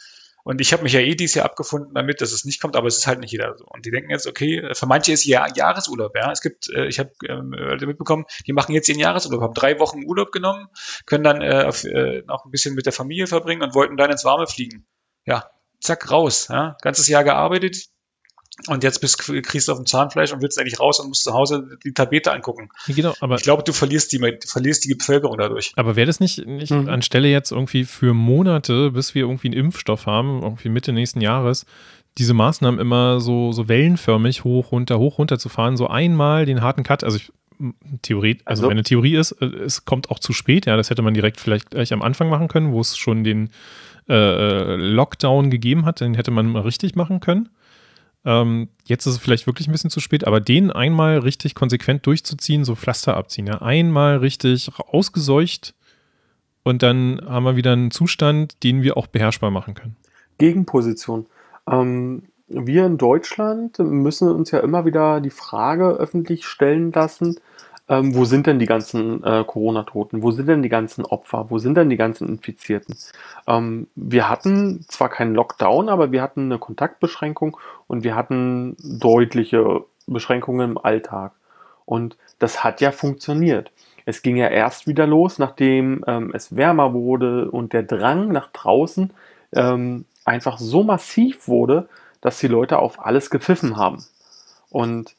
Und ich habe mich ja eh dieses Jahr abgefunden damit, dass es nicht kommt, aber es ist halt nicht jeder so. Und die denken jetzt, okay, für manche ist ja Jahresurlaub, ja. Es gibt, äh, ich habe ähm, mitbekommen, die machen jetzt ihren Jahresurlaub, haben drei Wochen Urlaub genommen, können dann äh, auf, äh, noch ein bisschen mit der Familie verbringen und wollten dann ins Warme fliegen. Ja, zack, raus. Ja. Ganzes Jahr gearbeitet. Und jetzt bist, kriegst du auf dem Zahnfleisch und willst eigentlich raus und musst zu Hause die Tapete angucken. Genau, aber ich glaube, du verlierst die, du verlierst die Bevölkerung dadurch. Aber wäre das nicht, nicht mhm. anstelle jetzt irgendwie für Monate, bis wir irgendwie einen Impfstoff haben, irgendwie Mitte nächsten Jahres, diese Maßnahmen immer so, so wellenförmig hoch, runter, hoch, runter zu fahren, so einmal den harten Cut, also ich, Theorie, also, also meine Theorie ist, es kommt auch zu spät, ja, das hätte man direkt vielleicht gleich am Anfang machen können, wo es schon den äh, Lockdown gegeben hat, den hätte man mal richtig machen können. Ähm, jetzt ist es vielleicht wirklich ein bisschen zu spät, aber den einmal richtig konsequent durchzuziehen, so Pflaster abziehen, ja, einmal richtig ausgeseucht und dann haben wir wieder einen Zustand, den wir auch beherrschbar machen können. Gegenposition. Ähm, wir in Deutschland müssen uns ja immer wieder die Frage öffentlich stellen lassen, ähm, wo sind denn die ganzen äh, Corona-Toten, wo sind denn die ganzen Opfer, wo sind denn die ganzen Infizierten? Ähm, wir hatten zwar keinen Lockdown, aber wir hatten eine Kontaktbeschränkung und wir hatten deutliche Beschränkungen im Alltag. Und das hat ja funktioniert. Es ging ja erst wieder los, nachdem ähm, es wärmer wurde und der Drang nach draußen ähm, einfach so massiv wurde, dass die Leute auf alles gepfiffen haben. Und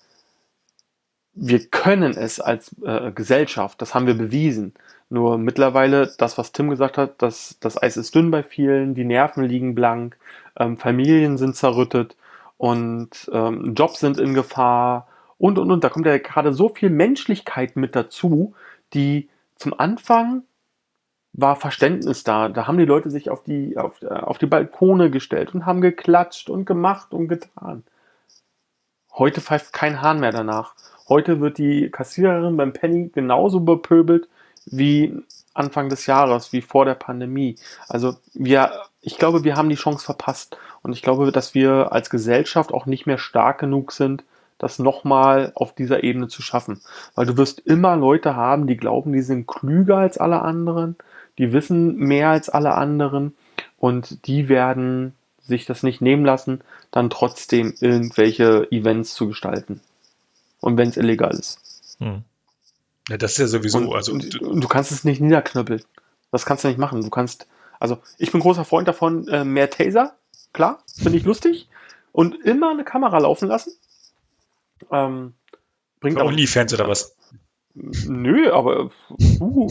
wir können es als äh, Gesellschaft, das haben wir bewiesen. Nur mittlerweile, das, was Tim gesagt hat, das, das Eis ist dünn bei vielen, die Nerven liegen blank, ähm, Familien sind zerrüttet und ähm, Jobs sind in Gefahr und, und, und. Da kommt ja gerade so viel Menschlichkeit mit dazu, die zum Anfang war Verständnis da. Da haben die Leute sich auf die, auf, auf die Balkone gestellt und haben geklatscht und gemacht und getan. Heute pfeift kein Hahn mehr danach. Heute wird die Kassiererin beim Penny genauso bepöbelt wie Anfang des Jahres, wie vor der Pandemie. Also wir, ich glaube, wir haben die Chance verpasst. Und ich glaube, dass wir als Gesellschaft auch nicht mehr stark genug sind, das nochmal auf dieser Ebene zu schaffen. Weil du wirst immer Leute haben, die glauben, die sind klüger als alle anderen, die wissen mehr als alle anderen und die werden sich das nicht nehmen lassen, dann trotzdem irgendwelche Events zu gestalten. Und wenn es illegal ist. Hm. Ja, das ist ja sowieso. Und, also du, du kannst es nicht niederknüppeln. Das kannst du nicht machen. Du kannst, also ich bin großer Freund davon, äh, mehr Taser, klar, finde ich lustig. Und immer eine Kamera laufen lassen. Ähm, bringt auch OnlyFans oder was? Nö, aber uh.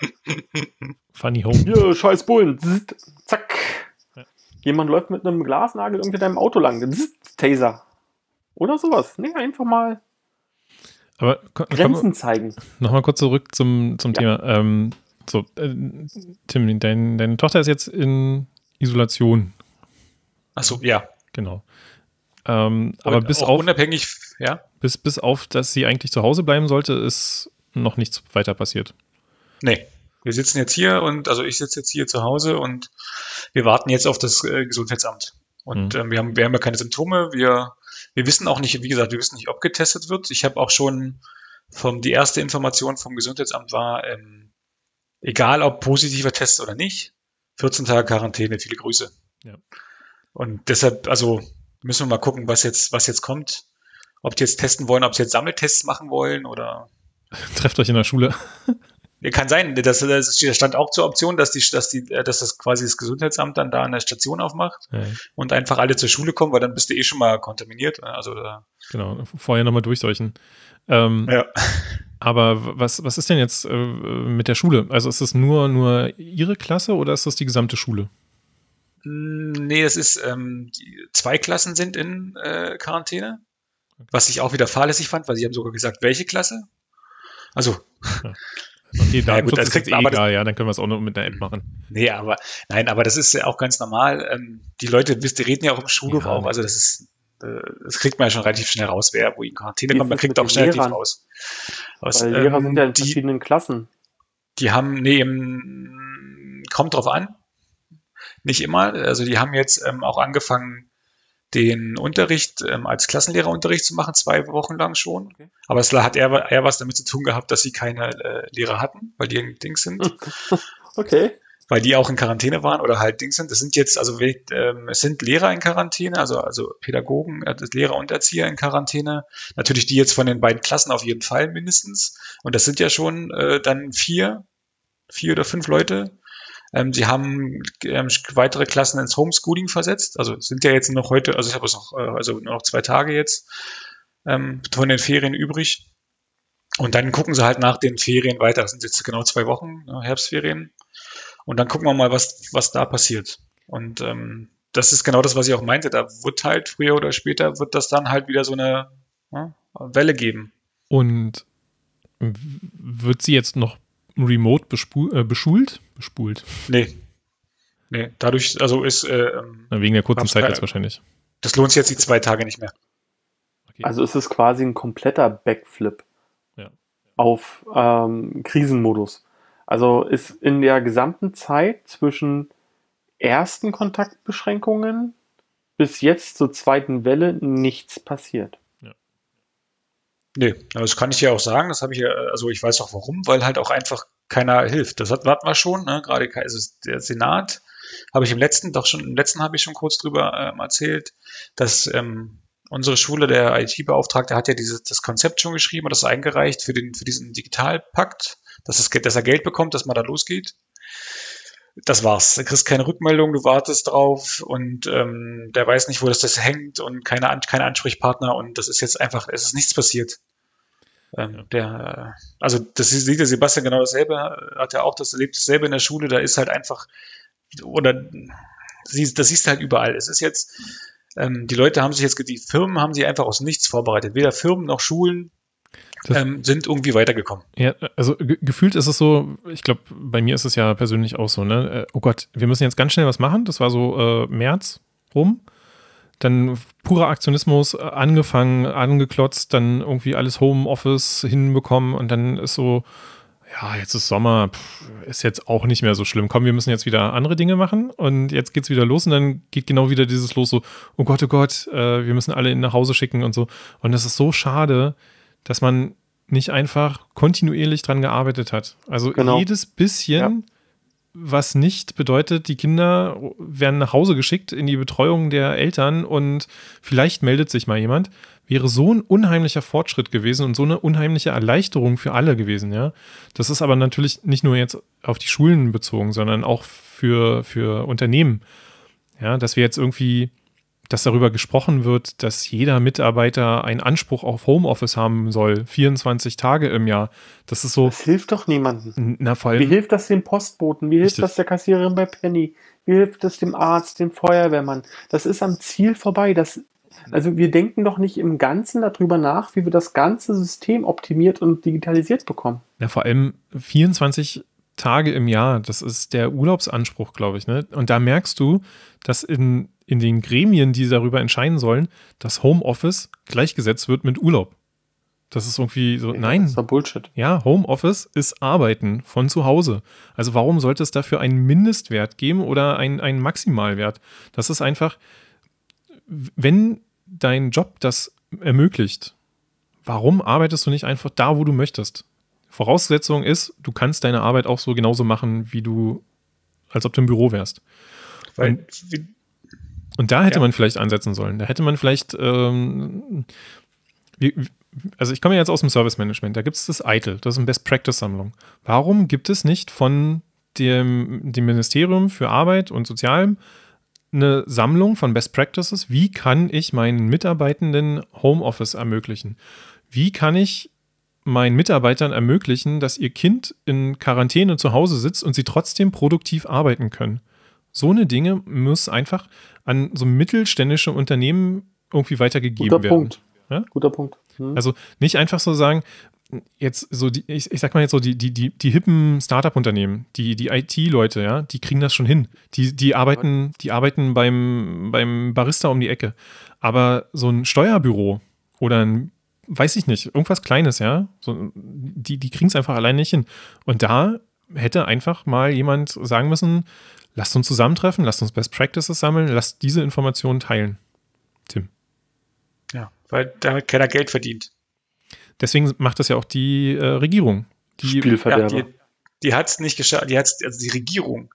Funny Home. Hier, scheiß Bullen. Zzzt, zack. Ja. Jemand läuft mit einem Glasnagel irgendwie deinem Auto lang. Zzzt, Taser. Oder sowas. Nee, einfach mal aber, Grenzen zeigen. Nochmal kurz zurück zum, zum ja. Thema. Ähm, so, äh, Tim, dein, deine Tochter ist jetzt in Isolation. Ach so, ja. Genau. Ähm, aber bis auf unabhängig, ja. Bis, bis auf, dass sie eigentlich zu Hause bleiben sollte, ist noch nichts weiter passiert. Nee. Wir sitzen jetzt hier und, also ich sitze jetzt hier zu Hause und wir warten jetzt auf das äh, Gesundheitsamt. Und mhm. ähm, wir haben, wir haben ja keine Symptome. Wir, wir wissen auch nicht, wie gesagt, wir wissen nicht, ob getestet wird. Ich habe auch schon vom, die erste Information vom Gesundheitsamt war, ähm, egal ob positiver Test oder nicht, vierzehn Tage Quarantäne, viele Grüße. Ja. Und deshalb, also müssen wir mal gucken, was jetzt, was jetzt kommt. Ob die jetzt testen wollen, ob sie jetzt Sammeltests machen wollen oder. Trefft euch in der Schule. Kann sein, das, das stand auch zur Option, dass die, dass die, dass das quasi das Gesundheitsamt dann da eine Station aufmacht ja. und einfach alle zur Schule kommen, weil dann bist du eh schon mal kontaminiert. Also da genau, vorher nochmal durchseuchen. Ähm, ja. Aber was, was ist denn jetzt äh, mit der Schule? Also ist das nur, nur Ihre Klasse oder ist das die gesamte Schule? Nee, das ist, ähm, die, zwei Klassen sind in äh, Quarantäne, was ich auch wieder fahrlässig fand, weil sie haben sogar gesagt, welche Klasse? Also ja. Okay, ja, gut, das ist jetzt eh egal, ja, dann können wir es auch noch mit einer App machen. Nee, aber, nein, aber das ist ja auch ganz normal. Ähm, die Leute, die reden ja auch im Schulhof ja, auch, also das ist, äh, das kriegt man ja schon relativ schnell raus, wer wo in Quarantäne kommt, man kriegt auch schnell relativ raus. Aus, Weil Lehrer ähm, sind ja in die, verschiedenen Klassen. Die haben, nee, im, kommt drauf an, nicht immer, also die haben jetzt ähm, auch angefangen, den Unterricht ähm, als Klassenlehrerunterricht zu machen, zwei Wochen lang schon. Okay. Aber es hat eher, eher was damit zu tun gehabt, dass sie keine äh, Lehrer hatten, weil die ein Ding sind. Okay. weil die auch in Quarantäne waren oder halt Dings sind. Das sind jetzt, also ähm, es sind Lehrer in Quarantäne, also, also Pädagogen, äh, Lehrer und Erzieher in Quarantäne. Natürlich die jetzt von den beiden Klassen auf jeden Fall mindestens. Und das sind ja schon äh, dann vier, vier oder fünf Leute. Ähm, sie haben ähm, weitere Klassen ins Homeschooling versetzt. Also es sind ja jetzt noch heute, also ich habe es noch, äh, also nur noch zwei Tage jetzt ähm, von den Ferien übrig. Und dann gucken sie halt nach den Ferien weiter. Das sind jetzt genau zwei Wochen, ne, Herbstferien. Und dann gucken wir mal, was, was da passiert. Und ähm, das ist genau das, was ich auch meinte. Da wird halt früher oder später, wird das dann halt wieder so eine ja, Welle geben. Und wird sie jetzt noch remote bespu- äh, beschult? Bespult? Nee. Nee, dadurch, also ist... Äh, wegen der kurzen Zeit jetzt wahrscheinlich. Das lohnt sich jetzt die zwei Tage nicht mehr. Okay. Also ist es quasi ein kompletter Backflip ja. auf ähm, Krisenmodus. Also ist in der gesamten Zeit zwischen ersten Kontaktbeschränkungen bis jetzt zur zweiten Welle nichts passiert. Ja. Nee, das kann ich ja auch sagen. Das habe ich ja, also ich weiß auch warum, weil halt auch einfach keiner hilft. Das hatten wir schon, ne? Gerade also der Senat, habe ich im letzten, doch schon im letzten habe ich schon kurz drüber ähm, erzählt, dass ähm, unsere Schule, der I T-Beauftragte, hat ja dieses das Konzept schon geschrieben und das eingereicht für den für diesen Digitalpakt, dass, es, dass er Geld bekommt, dass man da losgeht. Das war's. Du kriegst keine Rückmeldung, du wartest drauf und ähm, der weiß nicht, wo das, das hängt und keine, keine Ansprechpartner und das ist jetzt einfach, es ist nichts passiert. Ähm, ja. der, also das sieht der Sebastian genau dasselbe, hat er auch das erlebt, dasselbe in der Schule, da ist halt einfach, oder das siehst du halt überall. Es ist jetzt, ähm, die Leute haben sich jetzt, die Firmen haben sich einfach aus nichts vorbereitet. Weder Firmen noch Schulen ähm, sind irgendwie weitergekommen. Ja, also ge- gefühlt ist es so, ich glaube, bei mir ist es ja persönlich auch so, ne? Äh, oh Gott, wir müssen jetzt ganz schnell was machen. Das war so äh, März rum. Dann purer Aktionismus, äh, angefangen, angeklotzt, dann irgendwie alles Homeoffice hinbekommen und dann ist so, ja, jetzt ist Sommer, pff, ist jetzt auch nicht mehr so schlimm. Komm, wir müssen jetzt wieder andere Dinge machen und jetzt geht's wieder los und dann geht genau wieder dieses los so, oh Gott, oh Gott, äh, wir müssen alle nach Hause schicken und so. Und das ist so schade, dass man nicht einfach kontinuierlich dran gearbeitet hat. Also genau. jedes bisschen, ja. was nicht bedeutet, die Kinder werden nach Hause geschickt in die Betreuung der Eltern und vielleicht meldet sich mal jemand, wäre so ein unheimlicher Fortschritt gewesen und so eine unheimliche Erleichterung für alle gewesen, ja. Das ist aber natürlich nicht nur jetzt auf die Schulen bezogen, sondern auch für, für Unternehmen, ja, dass wir jetzt irgendwie dass darüber gesprochen wird, dass jeder Mitarbeiter einen Anspruch auf Homeoffice haben soll, vierundzwanzig Tage im Jahr. Das ist so. Das hilft doch niemandem. Na, vor allem, wie hilft das dem Postboten? Wie hilft richtig. das der Kassiererin bei Penny? Wie hilft das dem Arzt, dem Feuerwehrmann? Das ist am Ziel vorbei. Das, also wir denken doch nicht im Ganzen darüber nach, wie wir das ganze System optimiert und digitalisiert bekommen. Ja, vor allem vierundzwanzig Tage im Jahr. Das ist der Urlaubsanspruch, glaube ich. Ne? Und da merkst du, dass in in den Gremien, die darüber entscheiden sollen, dass Homeoffice gleichgesetzt wird mit Urlaub. Das ist irgendwie so, ja, nein. Das ist doch Bullshit. Ja, Homeoffice ist Arbeiten von zu Hause. Also warum sollte es dafür einen Mindestwert geben oder einen, einen Maximalwert? Das ist einfach, wenn dein Job das ermöglicht, warum arbeitest du nicht einfach da, wo du möchtest? Voraussetzung ist, du kannst deine Arbeit auch so genauso machen, wie du, als ob du im Büro wärst. Weil, Und, Und da hätte ja. man vielleicht ansetzen sollen. Da hätte man vielleicht, ähm, wie, also ich komme jetzt aus dem Service Management, da gibt es das I T I L, das ist eine Best-Practice-Sammlung. Warum gibt es nicht von dem, dem Ministerium für Arbeit und Sozialem eine Sammlung von Best Practices? Wie kann ich meinen Mitarbeitenden Homeoffice ermöglichen? Wie kann ich meinen Mitarbeitern ermöglichen, dass ihr Kind in Quarantäne zu Hause sitzt und sie trotzdem produktiv arbeiten können? So eine Dinge muss einfach an so mittelständische Unternehmen irgendwie weitergegeben Guter werden. Punkt. Ja? Guter Punkt. Hm. Also nicht einfach so sagen, jetzt so die, ich, ich sag mal jetzt so, die, die, die, die hippen Startup-Unternehmen, die, die I T-Leute, ja, die kriegen das schon hin. Die, die arbeiten, die arbeiten beim, beim Barista um die Ecke. Aber so ein Steuerbüro oder ein, weiß ich nicht, irgendwas Kleines, ja, so, die, die kriegen es einfach allein nicht hin. Und da hätte einfach mal jemand sagen müssen, lasst uns zusammentreffen, lasst uns Best Practices sammeln, lasst diese Informationen teilen. Tim. Ja, weil damit keiner Geld verdient. Deswegen macht das ja auch die äh, Regierung. Die Spielverderber. Ja, die, die hat es nicht geschafft, die hat's, also die Regierung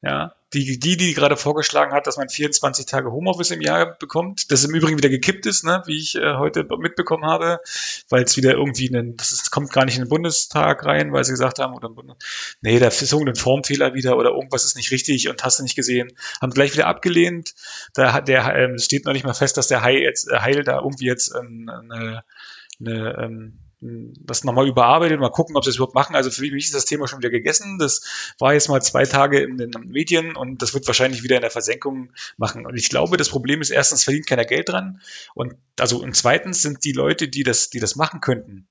Ja, die, die, die gerade vorgeschlagen hat, dass man vierundzwanzig Tage Homeoffice im Jahr bekommt, das im Übrigen wieder gekippt ist, ne, wie ich äh, heute mitbekommen habe, weil es wieder irgendwie einen, das ist, kommt gar nicht in den Bundestag rein, weil sie gesagt haben, oder nee, da ist irgendein Formfehler wieder oder irgendwas ist nicht richtig und hast du nicht gesehen, haben gleich wieder abgelehnt. Da hat der, ähm, steht noch nicht mal fest, dass der Heil jetzt, äh, Heil da irgendwie jetzt ähm, eine, eine ähm, das nochmal überarbeitet, mal gucken, ob sie das überhaupt machen. Also für mich ist das Thema schon wieder gegessen. Das war jetzt mal zwei Tage in den Medien und das wird wahrscheinlich wieder in der Versenkung machen. Und ich glaube, das Problem ist erstens, verdient keiner Geld dran. Und also und zweitens sind die Leute, die das, die das machen könnten,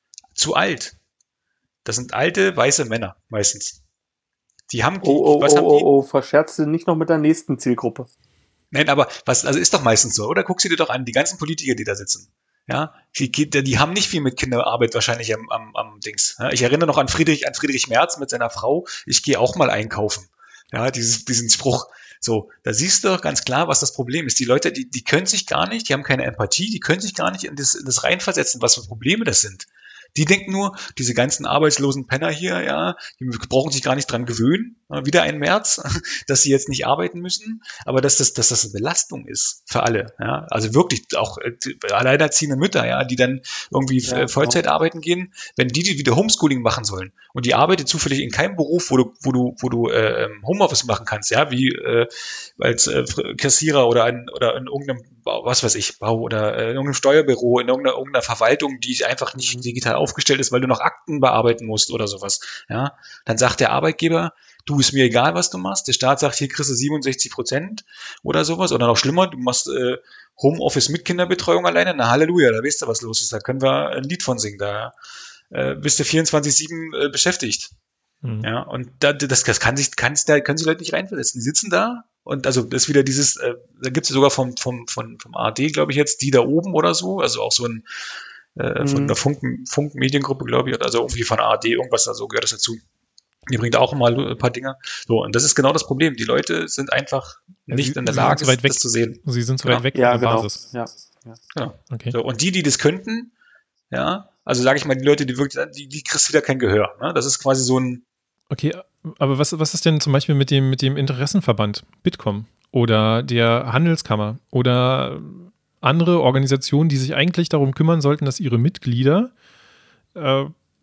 zu alt. Das sind alte, weiße Männer meistens. Die haben die, oh, oh, was oh, haben die? Oh, oh, verscherzt du nicht noch mit der nächsten Zielgruppe. Nein, aber was, also ist doch meistens so, oder? Guck sie dir doch an, die ganzen Politiker, die da sitzen. Ja, die, die haben nicht viel mit Kinderarbeit wahrscheinlich am, am, am Dings. Ja, ich erinnere noch an Friedrich, an Friedrich Merz mit seiner Frau. Ich gehe auch mal einkaufen. Ja, dieses, diesen Spruch. So, da siehst du doch ganz klar, was das Problem ist. Die Leute, die, die können sich gar nicht, die haben keine Empathie, die können sich gar nicht in das, in das reinversetzen, was für Probleme das sind. Die denken nur, diese ganzen arbeitslosen Penner hier, ja, die brauchen sich gar nicht dran gewöhnen, wieder ein März, dass sie jetzt nicht arbeiten müssen, aber dass das, dass das eine Belastung ist für alle, ja, also wirklich auch äh, alleinerziehende Mütter, ja, die dann irgendwie ja, Vollzeit genau. arbeiten gehen, wenn die, die wieder Homeschooling machen sollen und die arbeitet zufällig in keinem Beruf, wo du, wo du, wo du äh, Homeoffice machen kannst, ja, wie äh, als äh, Kassierer oder ein, oder in irgendeinem, was weiß ich, Bau oder äh, in irgendeinem Steuerbüro, in irgendeiner, irgendeiner Verwaltung, die einfach nicht digital aufgestellt ist, weil du noch Akten bearbeiten musst oder sowas, ja, dann sagt der Arbeitgeber, du, ist mir egal, was du machst, der Staat sagt, hier kriegst du siebenundsechzig Prozent oder sowas, oder noch schlimmer, du machst äh, Homeoffice mit Kinderbetreuung alleine, na Halleluja, da weißt du, was los ist, da können wir ein Lied von singen, da äh, bist du vierundzwanzig sieben äh, beschäftigt. Mhm. Ja, und da, das, das kann sich, kann, da können sich Leute nicht reinversetzen. Die sitzen da und also das ist wieder dieses, äh, da gibt es sogar vom, vom, vom, vom A R D, glaube ich jetzt, die da oben oder so, also auch so ein äh, von der Funk, Funk-Mediengruppe, glaube ich, also irgendwie von A R D, irgendwas da so gehört das dazu. Die bringt auch mal ein paar Dinge. So, und das ist genau das Problem. Die Leute sind einfach ja, nicht sie, in der Lage, so das zu sehen. Sie sind so genau. weit weg ja, von der genau. Basis. Ja, ja. Genau. Okay. So, und die, die das könnten, ja, also sage ich mal, die Leute, die wirklich, die, die kriegst wieder kein Gehör. Ne? Das ist quasi so ein. Okay, aber was, was ist denn zum Beispiel mit dem, mit dem Interessenverband Bitkom oder der Handelskammer oder andere Organisationen, die sich eigentlich darum kümmern sollten, dass ihre Mitglieder äh,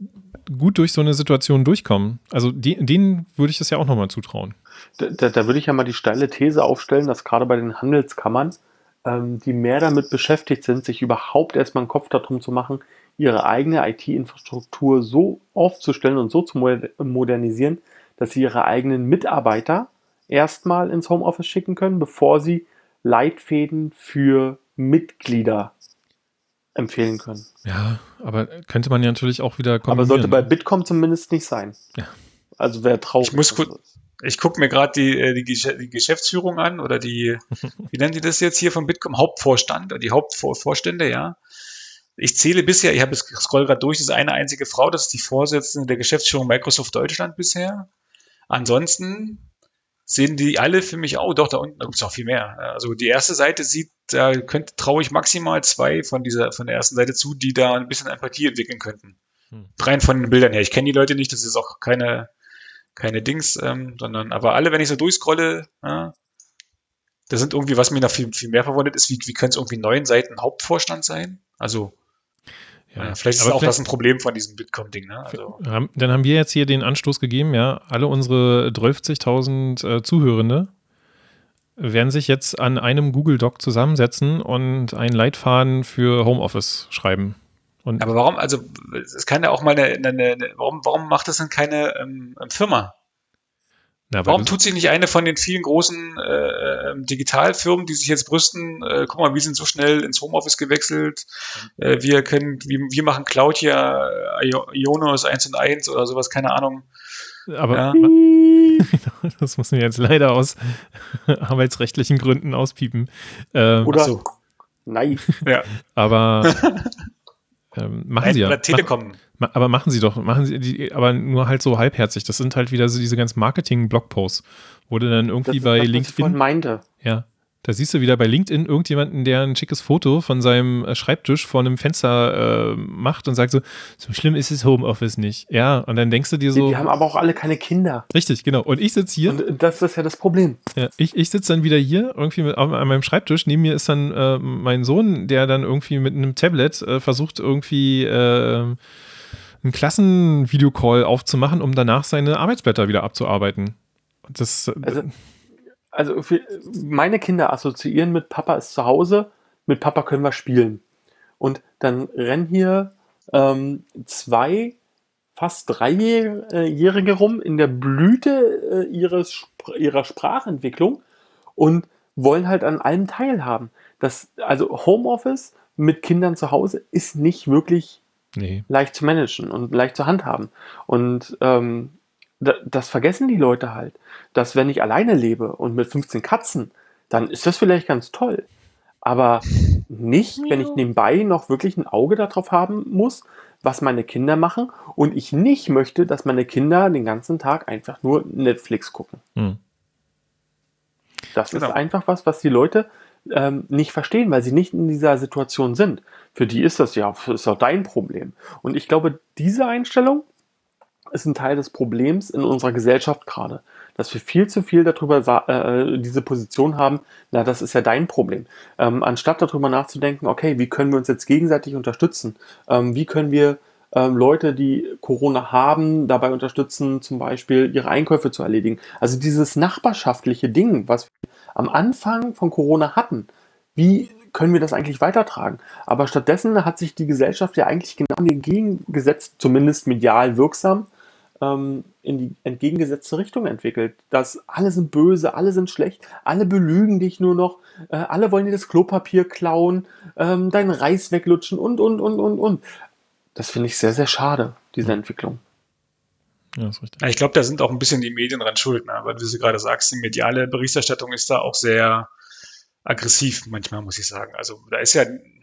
gut durch so eine Situation durchkommen. Also die, denen würde ich das ja auch nochmal zutrauen. Da, da, da würde ich ja mal die steile These aufstellen, dass gerade bei den Handelskammern, ähm, die mehr damit beschäftigt sind, sich überhaupt erstmal einen Kopf darum zu machen, ihre eigene I T-Infrastruktur so aufzustellen und so zu modernisieren, dass sie ihre eigenen Mitarbeiter erstmal ins Homeoffice schicken können, bevor sie Leitfäden für Mitglieder empfehlen können. Ja, aber könnte man ja natürlich auch wieder kombinieren. Aber sollte bei Bitkom zumindest nicht sein. Ja. Also wäre traurig. Ich muss gut, ich gucke mir gerade die, die, die Geschäftsführung an oder die, wie nennen die das jetzt hier von Bitkom? Hauptvorstand, die Hauptvorstände, ja. Ich zähle bisher, ich habe es scroll gerade durch, das ist eine einzige Frau, das ist die Vorsitzende der Geschäftsführung Microsoft Deutschland bisher. Ansonsten sehen die alle für mich, oh doch, da unten gibt es noch viel mehr. Also die erste Seite sieht, da könnte, traue ich maximal zwei von dieser, von der ersten Seite zu, die da ein bisschen Empathie entwickeln könnten. Hm. Rein von den Bildern her. Ich kenne die Leute nicht, das ist auch keine, keine Dings, ähm, sondern, aber alle, wenn ich so durchscrolle, ja, da sind irgendwie, was mir noch viel, viel mehr verwundert ist, wie, wie könnte es irgendwie neun Seiten Hauptvorstand sein? Also, ja, vielleicht ist auch vielleicht, das ein Problem von diesem Bitkom-Ding. Ne? Also. Dann haben wir jetzt hier den Anstoß gegeben, ja, alle unsere dreißigtausend äh, Zuhörende werden sich jetzt an einem Google Doc zusammensetzen und einen Leitfaden für Homeoffice schreiben. Und aber warum, also es kann ja auch mal eine, eine, eine warum, warum macht das denn keine ähm, Firma? Na, warum tut sich nicht eine von den vielen großen äh, Digitalfirmen, die sich jetzt brüsten, äh, guck mal, wir sind so schnell ins Homeoffice gewechselt, äh, wir können, wir, wir machen Cloud hier, Ionos eins und eins oder sowas, keine Ahnung. Aber ja. Das müssen wir jetzt leider aus arbeitsrechtlichen Gründen auspiepen. Ähm, oder so. Nein. Ja. Aber ähm, machen Sie ja. Oder Telekom. Mach, aber machen Sie doch, machen Sie die, aber nur halt so halbherzig. Das sind halt wieder so diese ganzen Marketing-Blogposts, wo du dann irgendwie das bei ist, was LinkedIn. Ich meinte. Ja. Da siehst du wieder bei LinkedIn irgendjemanden, der ein schickes Foto von seinem äh, Schreibtisch vor einem Fenster äh, macht und sagt so, so schlimm ist das Homeoffice nicht. Ja, und dann denkst du dir so. Die, die haben aber auch alle keine Kinder. Richtig, genau. Und ich sitze hier. Und das ist ja das Problem. Ja, ich ich sitze dann wieder hier irgendwie mit, an meinem Schreibtisch. Neben mir ist dann äh, mein Sohn, der dann irgendwie mit einem Tablet äh, versucht irgendwie äh, einen Klassenvideocall aufzumachen, um danach seine Arbeitsblätter wieder abzuarbeiten. Das, also, also für meine Kinder assoziieren mit Papa ist zu Hause, mit Papa können wir spielen. Und dann rennen hier ähm, zwei, fast Dreijährige rum in der Blüte äh, ihres, ihrer Sprachentwicklung und wollen halt an allem teilhaben. Das, also Homeoffice mit Kindern zu Hause ist nicht wirklich nee. leicht zu managen und leicht zu handhaben. Und ähm, das vergessen die Leute halt, dass wenn ich alleine lebe und mit fünfzehn Katzen, dann ist das vielleicht ganz toll. Aber nicht, wenn ich nebenbei noch wirklich ein Auge darauf haben muss, was meine Kinder machen und ich nicht möchte, dass meine Kinder den ganzen Tag einfach nur Netflix gucken. Hm. Das genau. ist einfach was, was die Leute ähm, nicht verstehen, weil sie nicht in dieser Situation sind. Für die ist das ja, ist auch dein Problem. Und ich glaube, diese Einstellung ist ein Teil des Problems in unserer Gesellschaft gerade, dass wir viel zu viel darüber äh, diese Position haben, na, das ist ja dein Problem. Ähm, anstatt darüber nachzudenken, okay, wie können wir uns jetzt gegenseitig unterstützen? Ähm, wie können wir ähm, Leute, die Corona haben, dabei unterstützen, zum Beispiel ihre Einkäufe zu erledigen? Also dieses nachbarschaftliche Ding, was wir am Anfang von Corona hatten, wie können wir das eigentlich weitertragen? Aber stattdessen hat sich die Gesellschaft ja eigentlich genau entgegengesetzt, zumindest medial wirksam, in die entgegengesetzte Richtung entwickelt. Dass alle sind böse, alle sind schlecht, alle belügen dich nur noch, äh, alle wollen dir das Klopapier klauen, ähm, deinen Reis weglutschen und, und, und, und, und. Das finde ich sehr, sehr schade, diese Entwicklung. Ja, ist richtig. Ich glaube, da sind auch ein bisschen die Medien dran schuld, ne? Weil du gerade sagst, die mediale Berichterstattung ist da auch sehr aggressiv manchmal, muss ich sagen. Also da ist ja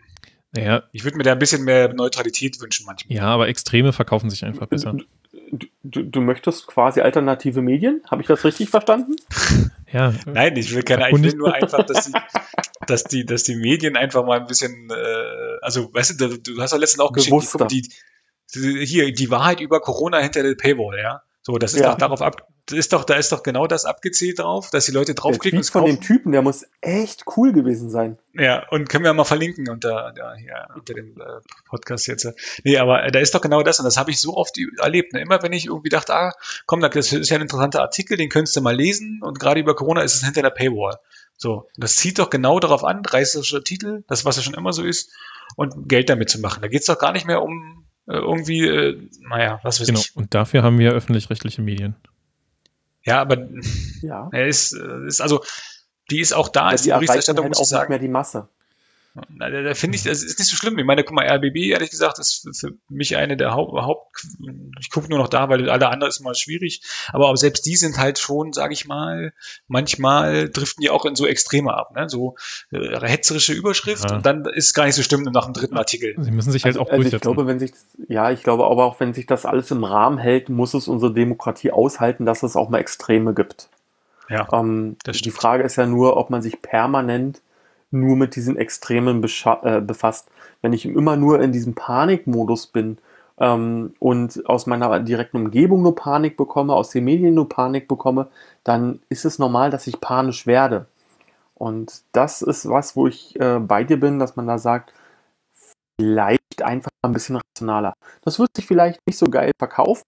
naja. Ich würde mir da ein bisschen mehr Neutralität wünschen manchmal. Ja, aber Extreme verkaufen sich einfach besser. Du, du, du möchtest quasi alternative Medien? Habe ich das richtig verstanden? Ja. Nein, ich will keine, ich will nur einfach, dass die, dass die, dass die Medien einfach mal ein bisschen, äh, also, weißt du, du hast ja letztens auch geschickt, die, die, hier, die Wahrheit über Corona hinter der Paywall, ja. So, das ist ja. doch darauf ab, das ist doch, da ist doch genau das abgezielt drauf, dass die Leute draufklicken und es kaufen. Von dem Typen, der muss echt cool gewesen sein. Ja, und können wir mal verlinken unter, ja, hier, unter dem äh, Podcast jetzt. Nee, aber äh, da ist doch genau das, und das habe ich so oft erlebt. Ne? Immer wenn ich irgendwie dachte, ah, komm, das ist ja ein interessanter Artikel, den könntest du mal lesen, und gerade über Corona ist es hinter der Paywall. So, das zieht doch genau darauf an, reißerischer Titel, das, was ja schon immer so ist, und Geld damit zu machen. Da geht es doch gar nicht mehr um äh, irgendwie, äh, naja, was weiß genau. ich. Und dafür haben wir öffentlich-rechtliche Medien. Ja, aber ja. er ist, ist also, die ist auch da, ja, ist die Berichterstattung, halt muss ich auch sagen. Nicht mehr die Masse. Da, da finde ich, das ist nicht so schlimm. Ich meine, guck mal, R B B, ehrlich gesagt, ist für mich eine der Haupt, Haupt ich gucke nur noch da, weil alle anderen ist mal schwierig. Aber auch selbst die sind halt schon, sage ich mal, manchmal driften die auch in so Extreme ab, ne? So äh, hetzerische Überschrift ja. Und dann ist es gar nicht so schlimm nach dem dritten Artikel. Sie müssen sich halt also, auch durchsetzen. Also ich glaube, wenn sich, ja, ich glaube aber auch, wenn sich das alles im Rahmen hält, muss es unsere Demokratie aushalten, dass es auch mal Extreme gibt. Ja, ähm, die Frage ist ja nur, ob man sich permanent nur mit diesen Extremen bescha- äh, befasst. Wenn ich immer nur in diesem Panikmodus bin ähm, und aus meiner direkten Umgebung nur Panik bekomme, aus den Medien nur Panik bekomme, dann ist es normal, dass ich panisch werde. Und das ist was, wo ich äh, bei dir bin, dass man da sagt, vielleicht einfach ein bisschen rationaler. Das wird sich vielleicht nicht so geil verkaufen,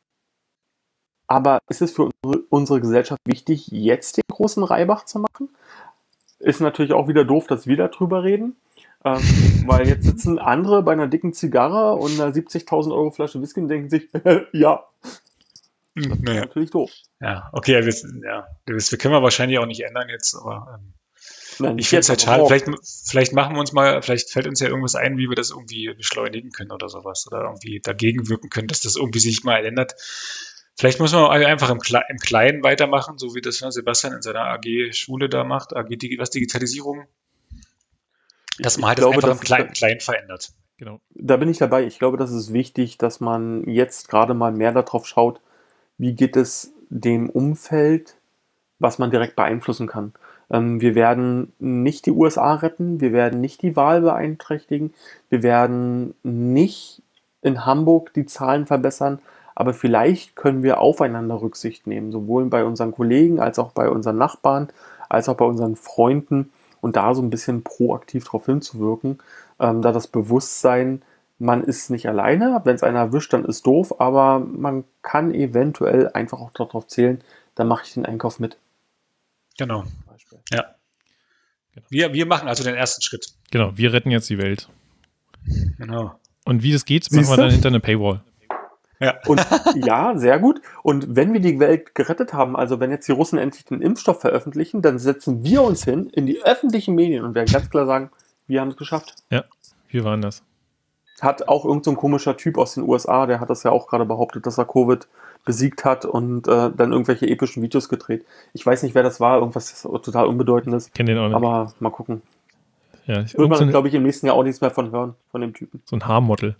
aber ist es für unsere, unsere Gesellschaft wichtig, jetzt den großen Reibach zu machen? Ist natürlich auch wieder doof, dass wir darüber reden, ähm, weil jetzt sitzen andere bei einer dicken Zigarre und einer siebzigtausend Euro Flasche Whisky und denken sich, ja, das ist naja. natürlich doof. Ja, okay, wir, ja, das können wir wahrscheinlich auch nicht ändern jetzt, aber ähm, Nein, ich finde es halt schade. Vielleicht, vielleicht machen wir uns mal, vielleicht fällt uns ja irgendwas ein, wie wir das irgendwie beschleunigen können oder sowas oder irgendwie dagegen wirken können, dass das irgendwie sich mal ändert. Vielleicht muss man einfach im, Kle- im Kleinen weitermachen, so wie das Sebastian in seiner A G-Schule da macht, A G was Digitalisierung, dass man halt glaube, das einfach das im Kleinen, Kleinen verändert. Genau. Da bin ich dabei. Ich glaube, das ist wichtig, dass man jetzt gerade mal mehr darauf schaut, wie geht es dem Umfeld, was man direkt beeinflussen kann. Ähm, wir werden nicht die U S A retten, wir werden nicht die Wahl beeinträchtigen, wir werden nicht in Hamburg die Zahlen verbessern, aber vielleicht können wir aufeinander Rücksicht nehmen, sowohl bei unseren Kollegen als auch bei unseren Nachbarn, als auch bei unseren Freunden und da so ein bisschen proaktiv darauf hinzuwirken, ähm, da das Bewusstsein, man ist nicht alleine, wenn es einer erwischt, dann ist doof, aber man kann eventuell einfach auch darauf zählen, dann mache ich den Einkauf mit. Genau. Ja. Wir, wir machen also den ersten Schritt. Genau, wir retten jetzt die Welt. Genau. Und wie das geht, Siehst machen wir du? dann hinter eine Paywall. Ja. Und ja, sehr gut. Und wenn wir die Welt gerettet haben, also wenn jetzt die Russen endlich den Impfstoff veröffentlichen, dann setzen wir uns hin in die öffentlichen Medien und werden ganz klar sagen, wir haben es geschafft. Ja, wir waren das. Hat auch irgend so ein komischer Typ aus den U S A, der hat das ja auch gerade behauptet, dass er Covid besiegt hat und äh, dann irgendwelche epischen Videos gedreht. Ich weiß nicht, wer das war, irgendwas total Unbedeutendes. Kenn den auch nicht. Aber mal gucken. Ja, ich, Wird man, so ein, glaube ich, im nächsten Jahr auch nichts mehr von hören, von dem Typen. so ein Haarmodel.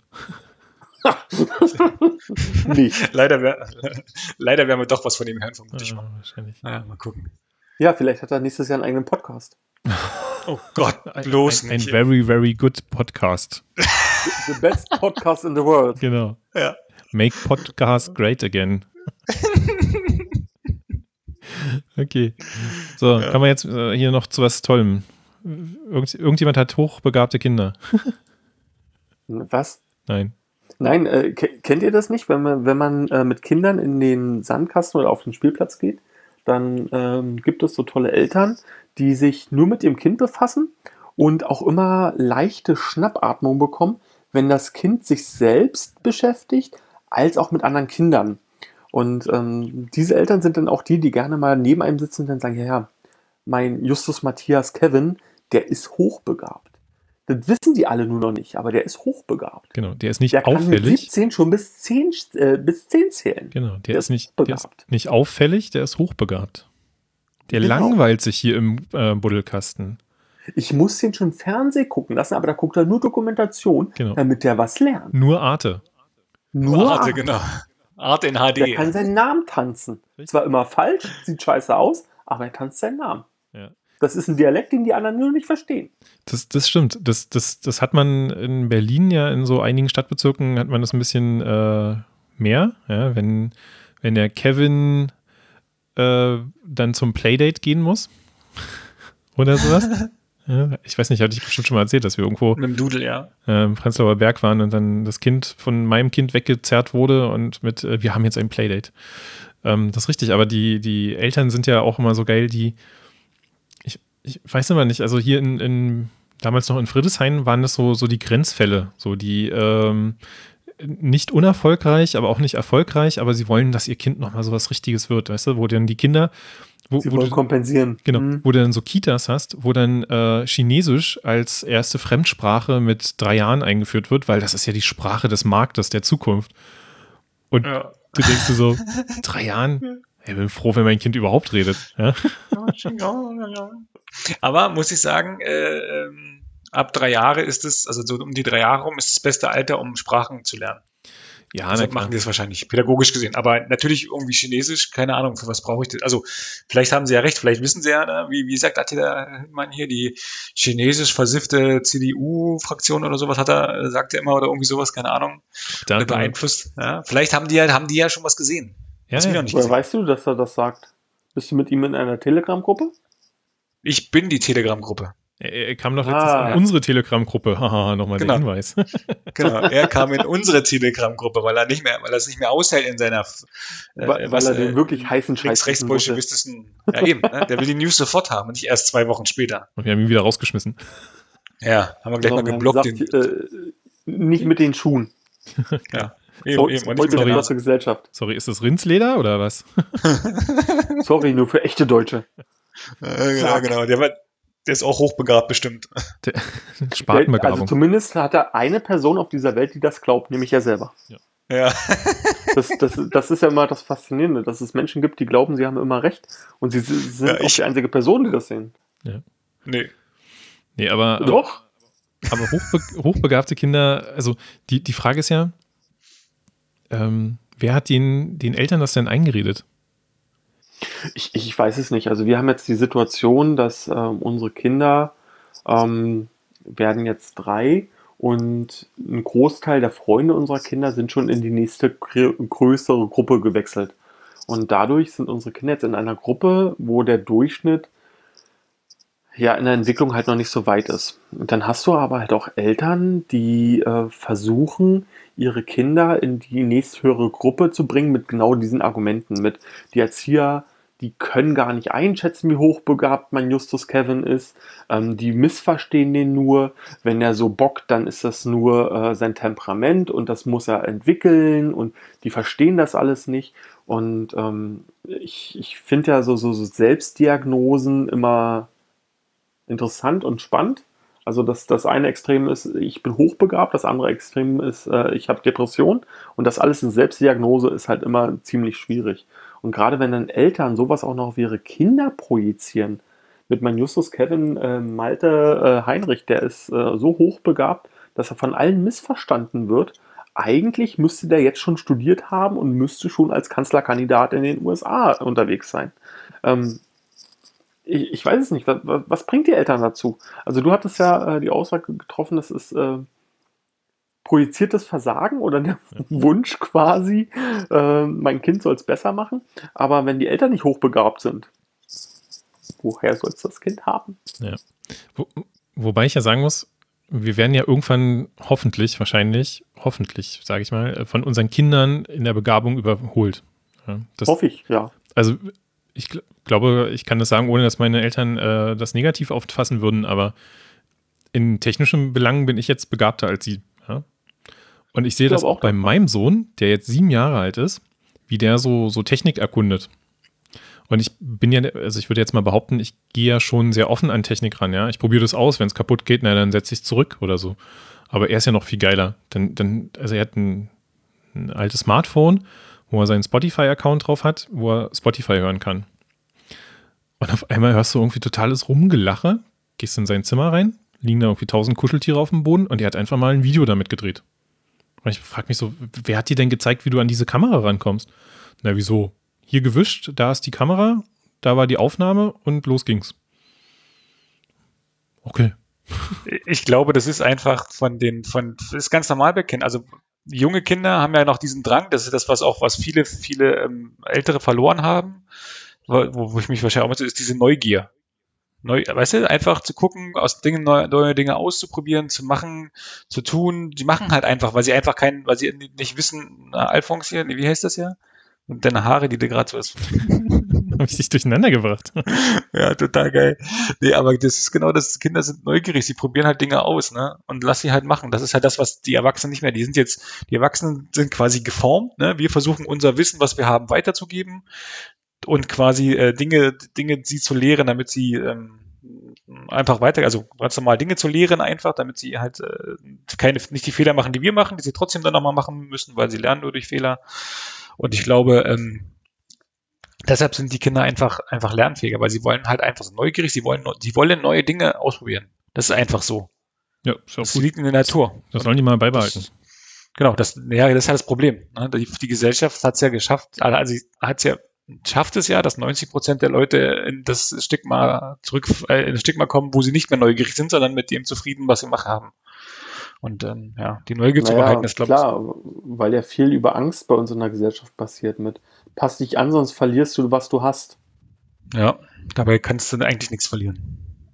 Nicht. Leider, wär, leider werden wir doch was von ihm hören, vermutlich mal. Ja, wahrscheinlich. Naja, mal gucken. Ja, vielleicht hat er nächstes Jahr einen eigenen Podcast. Oh Gott, bloß ein, ein, nicht. Ein very, very good Podcast. The best podcast in the world. Genau. Ja. Make Podcast great again. Okay. So, Ja. kommen wir jetzt äh, hier noch zu was Tollem. Irgend, irgendjemand hat hochbegabte Kinder. Was? Nein. Nein, äh, ke- kennt ihr das nicht? Wenn man, wenn man äh, mit Kindern in den Sandkasten oder auf den Spielplatz geht, dann ähm, gibt es so tolle Eltern, die sich nur mit ihrem Kind befassen und auch immer leichte Schnappatmung bekommen, wenn das Kind sich selbst beschäftigt, als auch mit anderen Kindern. Und ähm, diese Eltern sind dann auch die, die gerne mal neben einem sitzen und dann sagen, ja, ja, mein Justus Matthias Kevin, der ist hochbegabt. Das wissen die alle nur noch nicht, aber der ist hochbegabt. Genau, der ist nicht Der kann mit auffällig. siebzehn schon bis zehn, äh, bis zehn zählen. Genau, der, Der ist, ist nicht, der ist begabt. nicht auffällig, der ist hochbegabt. Der Genau. langweilt sich hier im äh, Buddelkasten. Ich muss den schon Fernsehen gucken lassen, aber da guckt er nur Dokumentation, Genau. damit der was lernt. Nur Arte. Nur Arte, Arte. genau. Arte in H D. Der kann seinen Namen tanzen. Zwar immer falsch, sieht scheiße aus, aber er tanzt seinen Namen. Ja. Das ist ein Dialekt, den die anderen nur nicht verstehen. Das, das stimmt. Das, das, das hat man in Berlin ja in so einigen Stadtbezirken hat man das ein bisschen äh, mehr. Ja, wenn, wenn der Kevin äh, dann zum Playdate gehen muss oder sowas. Ja, ich weiß nicht, hatte ich bestimmt schon mal erzählt, dass wir irgendwo Mit dem Dudel, ja. äh, im Prenzlauer Berg waren und dann das Kind von meinem Kind weggezerrt wurde und mit, äh, wir haben jetzt ein Playdate. Ähm, das ist richtig, aber die, die Eltern sind ja auch immer so geil, die ich, ich weiß immer nicht, also hier in, in damals noch in Friedrichshain waren das so, so die Grenzfälle, so die ähm, nicht unerfolgreich, aber auch nicht erfolgreich, aber sie wollen, dass ihr Kind nochmal so was Richtiges wird, weißt du, wo dann die Kinder Wo, Sie wo wollen du, kompensieren. genau, Mhm. wo du dann so Kitas hast, wo dann äh, Chinesisch als erste Fremdsprache mit drei Jahren eingeführt wird, weil das ist ja die Sprache des Marktes, der Zukunft. Und Ja. du denkst dir so, drei Jahren? Ich bin froh, wenn mein Kind überhaupt redet. Ja? Aber muss ich sagen, äh, ähm, ab drei Jahre ist es, also so um die drei Jahre rum, ist das beste Alter, um Sprachen zu lernen. Ja, Also na klar. machen die das wahrscheinlich, pädagogisch gesehen. Aber natürlich irgendwie Chinesisch, keine Ahnung, für was brauche ich das? Also vielleicht haben sie ja recht, vielleicht wissen sie ja, ne, wie, wie sagt Attila Hildmann hier, die chinesisch versiffte C D U-Fraktion oder sowas hat er, äh, sagt er immer, oder irgendwie sowas, keine Ahnung, Da, oder beeinflusst. Ja? Vielleicht haben die ja, haben die ja schon was gesehen. ja, was wir ja. noch nicht Woher gesehen. weißt du, dass er das sagt? Bist du mit ihm in einer Telegram-Gruppe? Ich bin die Telegram-Gruppe. Er, er kam doch letztens Ah. in unsere Telegram-Gruppe. Haha, nochmal Genau. der Hinweis. Genau, er kam in unsere Telegram-Gruppe, weil er nicht mehr, weil er es nicht mehr aushält in seiner, äh, weil was, weil er äh, den wirklich heißen Scheiß wissen wollte. rechtsbolschewistischen, ja eben, ne? Der will die News sofort haben, nicht erst zwei Wochen später. Und wir haben ihn wieder rausgeschmissen. Ja, haben wir gleich mal Sondern geblockt. sagt, Den, äh, nicht mit den Schuhen. ja, eben, So, eben. Und heute nicht mit der der Klasse Gesellschaft. Sorry, ist das Rindsleder oder was? Sorry, nur für echte Deutsche. äh, ja, genau, der, war, der ist auch hochbegabt bestimmt. Also Spatenbegabung. zumindest hat er eine Person auf dieser Welt, die das glaubt, nämlich er selber. Ja, Das, das, das ist ja immer das Faszinierende, dass es Menschen gibt, die glauben, sie haben immer recht. Und sie sind Ja, auch ich- die einzige Person, die das sehen. nee. nee, aber, aber, Doch. aber hochbe hochbegabte Kinder, also die, die Frage ist ja, ähm, wer hat den, den Eltern das denn eingeredet? Ich, ich weiß es nicht. Also wir haben jetzt die Situation, dass ähm, unsere Kinder ähm, werden jetzt drei und ein Großteil der Freunde unserer Kinder sind schon in die nächste grö- größere Gruppe gewechselt. Und dadurch sind unsere Kinder jetzt in einer Gruppe, wo der Durchschnitt ja in der Entwicklung halt noch nicht so weit ist. Und dann hast du aber halt auch Eltern, die äh, versuchen, ihre Kinder in die nächsthöhere Gruppe zu bringen mit genau diesen Argumenten. Mit die Erzieher, die können gar nicht einschätzen, wie hochbegabt mein Justus Kevin ist. Ähm, die missverstehen den nur. Wenn er so bockt, dann ist das nur äh, sein Temperament und das muss er entwickeln und die verstehen das alles nicht. Und ähm, ich, ich finde ja so, so, so Selbstdiagnosen immer interessant und spannend. Also das, das eine Extrem ist, ich bin hochbegabt, das andere Extrem ist, äh, ich habe Depression und das alles in Selbstdiagnose ist halt immer ziemlich schwierig. Und gerade wenn dann Eltern sowas auch noch auf ihre Kinder projizieren, mit meinem Justus Kevin äh, Malte äh, Heinrich, der ist äh, so hochbegabt, dass er von allen missverstanden wird. Eigentlich müsste der jetzt schon studiert haben und müsste schon als Kanzlerkandidat in den U S A unterwegs sein. Ähm, ich, ich weiß es nicht. Was, was bringt die Eltern dazu? Also du hattest ja äh, die Aussage getroffen, das ist äh, projiziertes Versagen oder der ja. Wunsch quasi, äh, mein Kind soll es besser machen. Aber wenn die Eltern nicht hochbegabt sind, woher soll es das Kind haben? Ja. Wo, wobei ich ja sagen muss, wir werden ja irgendwann hoffentlich, wahrscheinlich, hoffentlich, sage ich mal, von unseren Kindern in der Begabung überholt. Ja, das, Hoffe ich, ja. Also ich gl- glaube, ich kann das sagen, ohne dass meine Eltern äh, das negativ auffassen würden, aber in technischen Belangen bin ich jetzt begabter als sie. Ja? Und ich sehe ich das auch, auch bei meinem Sohn, der jetzt sieben Jahre alt ist, wie der so, so Technik erkundet. Und ich bin ja, also ich würde jetzt mal behaupten, ich gehe ja schon sehr offen an Technik ran, ja. Ich probiere das aus, wenn es kaputt geht, na, dann setze ich es zurück oder so. Aber er ist ja noch viel geiler. Dann, dann, also er hat ein, ein altes Smartphone, wo er seinen Spotify-Account drauf hat, wo er Spotify hören kann. Und auf einmal hörst du irgendwie totales Rumgelache, gehst in sein Zimmer rein, liegen da irgendwie tausend Kuscheltiere auf dem Boden und er hat einfach mal ein Video damit gedreht. Und ich frage mich so, wer hat dir denn gezeigt, wie du an diese Kamera rankommst? Na, wieso? Hier gewischt, da ist die Kamera, da war die Aufnahme und los ging's. Okay. Ich glaube, das ist einfach von den, von, das ist ganz normal bekannt. Also junge Kinder haben ja noch diesen Drang, das ist das, was auch, was viele, viele ähm, Ältere verloren haben, wo, wo ich mich wahrscheinlich auch mit, ist diese Neugier. Neu, weißt du, einfach zu gucken, aus Dingen neue, neue Dinge auszuprobieren, zu machen, zu tun. Die machen halt einfach, weil sie einfach keinen, weil sie nicht wissen, na, Alphonse hier, wie heißt das ja? Und deine Haare, die du gerade so hast. Habe ich dich durcheinander gebracht. Ja, total geil. Nee, aber das ist genau das, Kinder sind neugierig, sie probieren halt Dinge aus, ne? Und lass sie halt machen. Das ist halt das, was die Erwachsenen nicht mehr, die sind jetzt, die Erwachsenen sind quasi geformt, ne? Wir versuchen unser Wissen, was wir haben, weiterzugeben und quasi äh, Dinge, Dinge sie zu lehren, damit sie ähm, einfach weiter, also ganz normal Dinge zu lehren einfach, damit sie halt äh, keine, nicht die Fehler machen, die wir machen, die sie trotzdem dann nochmal machen müssen, weil sie lernen nur durch Fehler. Und ich glaube, ähm, deshalb sind die Kinder einfach, einfach lernfähiger, weil sie wollen halt einfach so neugierig, sie wollen, sie wollen neue Dinge ausprobieren. Das ist einfach so. Ja, ist auch das gut. liegt in der Natur. Das, das sollen die mal beibehalten. Das, genau, das, ja, das ist ja das Problem. Ne? Die, die Gesellschaft hat es ja geschafft, also hat's ja, schafft es ja, dass neunzig Prozent der Leute in das Stigma zurück, äh, in das Stigma kommen, wo sie nicht mehr neugierig sind, sondern mit dem zufrieden, was sie machen haben. Und ähm, ja, die Neugier naja, zu behalten ist, glaube ich. Klar, weil ja viel über Angst bei uns in der Gesellschaft passiert mit pass dich an, sonst verlierst du, was du hast. Ja, dabei kannst du eigentlich nichts verlieren.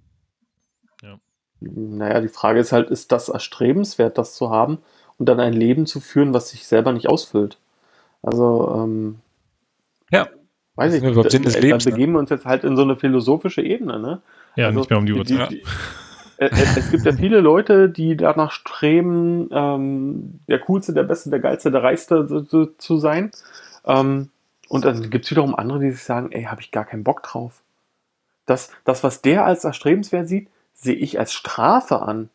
Ja. Naja, die Frage ist halt, ist das erstrebenswert, das zu haben und dann ein Leben zu führen, was sich selber nicht ausfüllt? Also, ähm, ja. Weiß ich nicht, Sinn des Lebens, da begeben wir uns jetzt halt in so eine philosophische Ebene, ne? Ja, also, nicht mehr um die Die, Uhrzeit. die, es gibt ja viele Leute, die danach streben, ähm, der Coolste, der Beste, der Geilste, der Reichste zu, zu sein. Ähm, und dann gibt es wiederum andere, die sich sagen, ey, habe ich gar keinen Bock drauf. Das, das, was der als erstrebenswert sieht, sehe ich als Strafe an.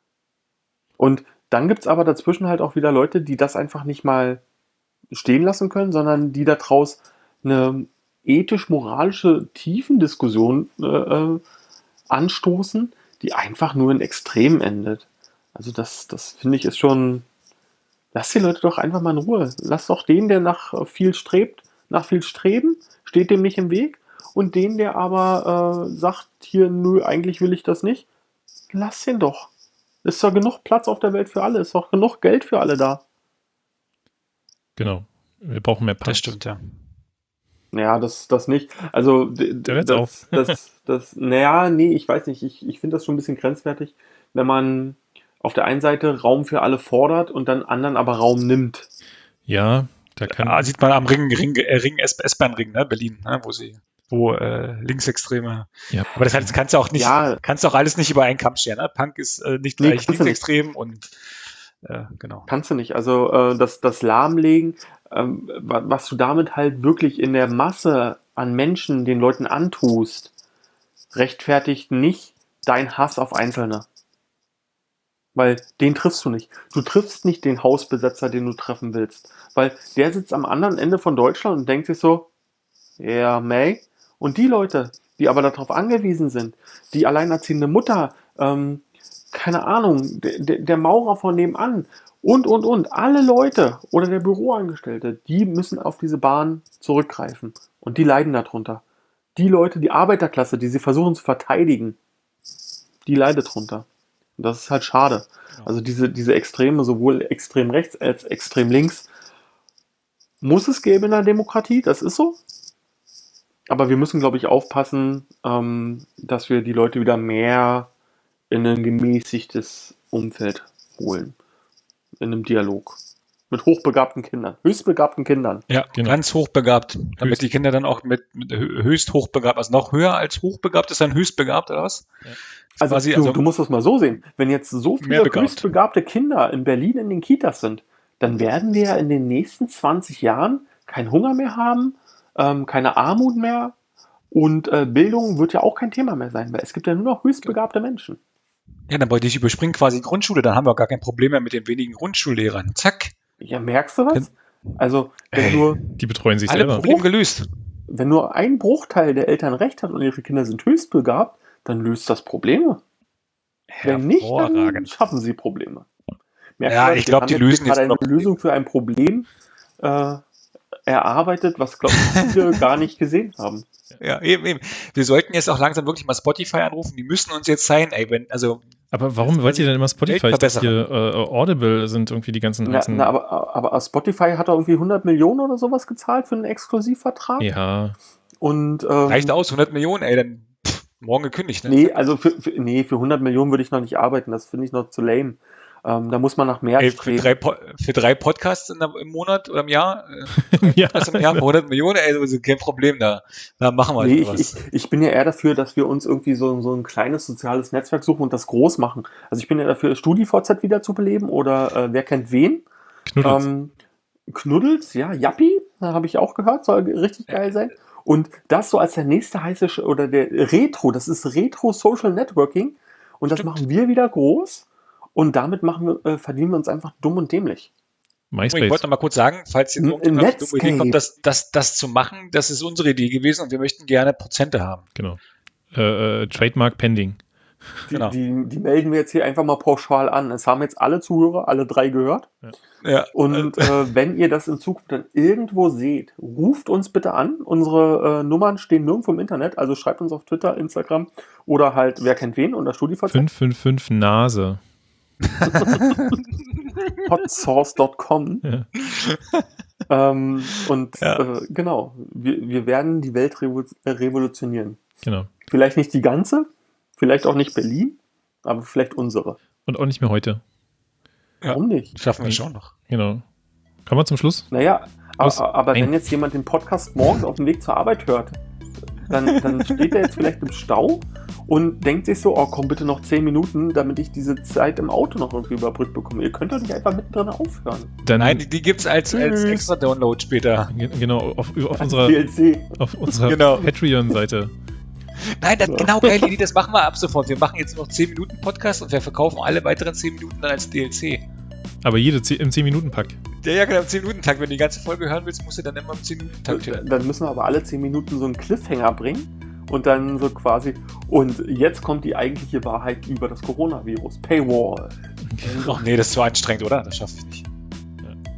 Und dann gibt es aber dazwischen halt auch wieder Leute, die das einfach nicht mal stehen lassen können, sondern die daraus eine ethisch-moralische Tiefendiskussion äh, anstoßen, die einfach nur in Extrem endet. Also das, das finde ich ist schon, lass die Leute doch einfach mal in Ruhe. Lass doch den, der nach viel strebt, nach viel Streben, steht dem nicht im Weg. Und den, der aber äh, sagt, hier, nö, eigentlich will ich das nicht, lass den doch. Ist doch genug Platz auf der Welt für alle, ist doch genug Geld für alle da. Genau. Wir brauchen mehr Platz. Das stimmt, ja. Naja, das, das nicht. Also, Der hört's das, auf. das, das, naja, nee, ich weiß nicht. Ich, ich finde das schon ein bisschen grenzwertig, wenn man auf der einen Seite Raum für alle fordert und dann anderen aber Raum nimmt. Ja, da kann. Ja, sieht man am Ring, Ring, äh, Ring S-Bahn-Ring, ne, Berlin, ne, wo sie, wo äh, Linksextreme. Ja. Aber das, das kannst du auch nicht, Ja. kannst du auch alles nicht über einen Kamm scheren. Ne? Punk ist äh, nicht Nee, gleich kannst du linksextrem und äh, genau. Kannst du nicht. Also äh, das, das Lahmlegen, ähm, wa- was du damit halt wirklich in der Masse an Menschen den Leuten antust, rechtfertigt nicht dein Hass auf Einzelne. Weil den triffst du nicht. Du triffst nicht den Hausbesetzer, den du treffen willst. Weil der sitzt am anderen Ende von Deutschland und denkt sich so, ja, May. Und die Leute, die aber darauf angewiesen sind, die alleinerziehende Mutter, ähm, keine Ahnung, der, der Maurer von nebenan und, und, und, alle Leute oder der Büroangestellte, die müssen auf diese Bahn zurückgreifen. Und die leiden darunter. Die Leute, die Arbeiterklasse, die sie versuchen zu verteidigen, die leidet drunter. Und das ist halt schade. Also diese, diese Extreme, sowohl extrem rechts als extrem links, muss es geben in der Demokratie, das ist so. Aber wir müssen, glaube ich, aufpassen, ähm, dass wir die Leute wieder mehr in ein gemäßigtes Umfeld holen. In einem Dialog. Mit hochbegabten Kindern. Höchstbegabten Kindern. Ja, Genau. ganz hochbegabt. Damit Höchst. die Kinder dann auch mit, mit hö- höchst hochbegabt, also noch höher als hochbegabt ist dann höchstbegabt, oder was? Ja. Also, Quasi, du, also du musst das mal so sehen. Wenn jetzt so mehr viele begabt. höchstbegabte Kinder in Berlin in den Kitas sind, dann werden wir in den nächsten zwanzig Jahren keinen Hunger mehr haben, ähm, keine Armut mehr und äh, Bildung wird ja auch kein Thema mehr sein, weil es gibt ja nur noch höchstbegabte Menschen. Ja, dann wollte ich überspringen quasi Grundschule, dann haben wir auch gar kein Problem mehr mit den wenigen Grundschullehrern. Zack, Ja, merkst du was? Also, wenn Ey. nur, Die betreuen sich alle selber. Probleme gelöst. wenn nur ein Bruchteil der Eltern recht hat und ihre Kinder sind höchstbegabt, dann löst das Probleme. Wenn nicht, dann Hervorragend. schaffen sie Probleme. Merkst Ja, du was? ich glaub, Wir die haben jetzt lösen gerade jetzt eine noch- Lösung für ein Problem äh, erarbeitet, was, glaube ich, viele gar nicht gesehen haben. Ja, eben, eben. Wir sollten jetzt auch langsam wirklich mal Spotify anrufen. Die müssen uns jetzt sein, ey, wenn, also, Aber warum wollt ihr denn immer Spotify? Ich dachte, hier äh, Audible sind irgendwie die ganzen. Na, ganzen na, aber, aber Spotify hat doch irgendwie hundert Millionen oder sowas gezahlt für einen Exklusivvertrag. ja, Und, ähm, reicht aus, hundert Millionen, ey, dann pff, morgen gekündigt, ne? Nee, also für, für, nee, für hundert Millionen würde ich noch nicht arbeiten. Das finde ich noch zu lame. Ähm, da muss man nach mehr Ey, für, streben. drei Po- für drei Podcasts in der, im Monat oder im Jahr, äh, ja. was im Jahr für hundert Millionen, ey, also kein Problem da. Da machen wir Nee, ich, was. ich, ich bin ja eher dafür, dass wir uns irgendwie so, so ein kleines soziales Netzwerk suchen und das groß machen. Also ich bin ja dafür, StudiVZ wieder zu beleben oder äh, wer kennt wen? Knuddels. Ähm, Knuddels, ja, Yappi, habe ich auch gehört, soll richtig geil sein. Und das so als der nächste heiße Sch- oder der Retro, das ist Retro Social Networking und das Stimmt. machen wir wieder groß und damit machen wir, äh, verdienen wir uns einfach dumm und dämlich. Ich wollte MySpace. noch mal kurz sagen, falls jetzt N- irgendjemand auf die dumme Idee Netscape. kommt, das, das, das zu machen, das ist unsere Idee gewesen und wir möchten gerne Prozente haben. Genau. Äh, äh, Trademark pending. Die, Genau. die, die melden wir jetzt hier einfach mal pauschal an. Es haben jetzt alle Zuhörer, alle drei gehört. Ja, Und äh, wenn ihr das in Zukunft dann irgendwo seht, ruft uns bitte an. Unsere äh, Nummern stehen nirgendwo im Internet, also schreibt uns auf Twitter, Instagram oder halt, wer kennt wen, unter StudiVZ. fünf fünf fünf Nase. hotsource Punkt com. Ja. Ähm, und Ja. äh, genau, wir, wir werden die Welt revo revolutionieren. Genau. Vielleicht nicht die ganze, vielleicht auch nicht Berlin, aber vielleicht unsere. Und auch nicht mehr heute. Ja. Warum nicht? schaffen wir schon noch. Genau. Kommen wir zum Schluss? Naja, Was? aber, aber Nein. wenn jetzt jemand den Podcast morgens auf dem Weg zur Arbeit hört, dann, dann steht er jetzt vielleicht im Stau und denkt sich so, oh komm bitte noch zehn Minuten, damit ich diese Zeit im Auto noch irgendwie überbrückt bekomme. Ihr könnt doch nicht einfach mittendrin aufhören. Dann, Nein, die, die gibt's als, als Tschüss. extra Download später. ge- genau, auf, auf Als unserer, D L C. auf unserer Genau. Patreon-Seite. Nein, das, genau, geile Idee, das machen wir ab sofort. Wir machen jetzt noch zehn Minuten Podcast und wir verkaufen alle weiteren zehn Minuten dann als D L C. Aber jede ze- im zehn Minuten Pack. Ja, ja, genau, im zehn Minuten Tag. Wenn du die ganze Folge hören willst, musst du dann immer im zehn Minuten Tag hören. Dann müssen wir aber alle zehn Minuten so einen Cliffhanger bringen und dann so quasi, und jetzt kommt die eigentliche Wahrheit über das Coronavirus. Paywall. Ach nee, das ist zu anstrengend, oder? Das schaffe ich nicht.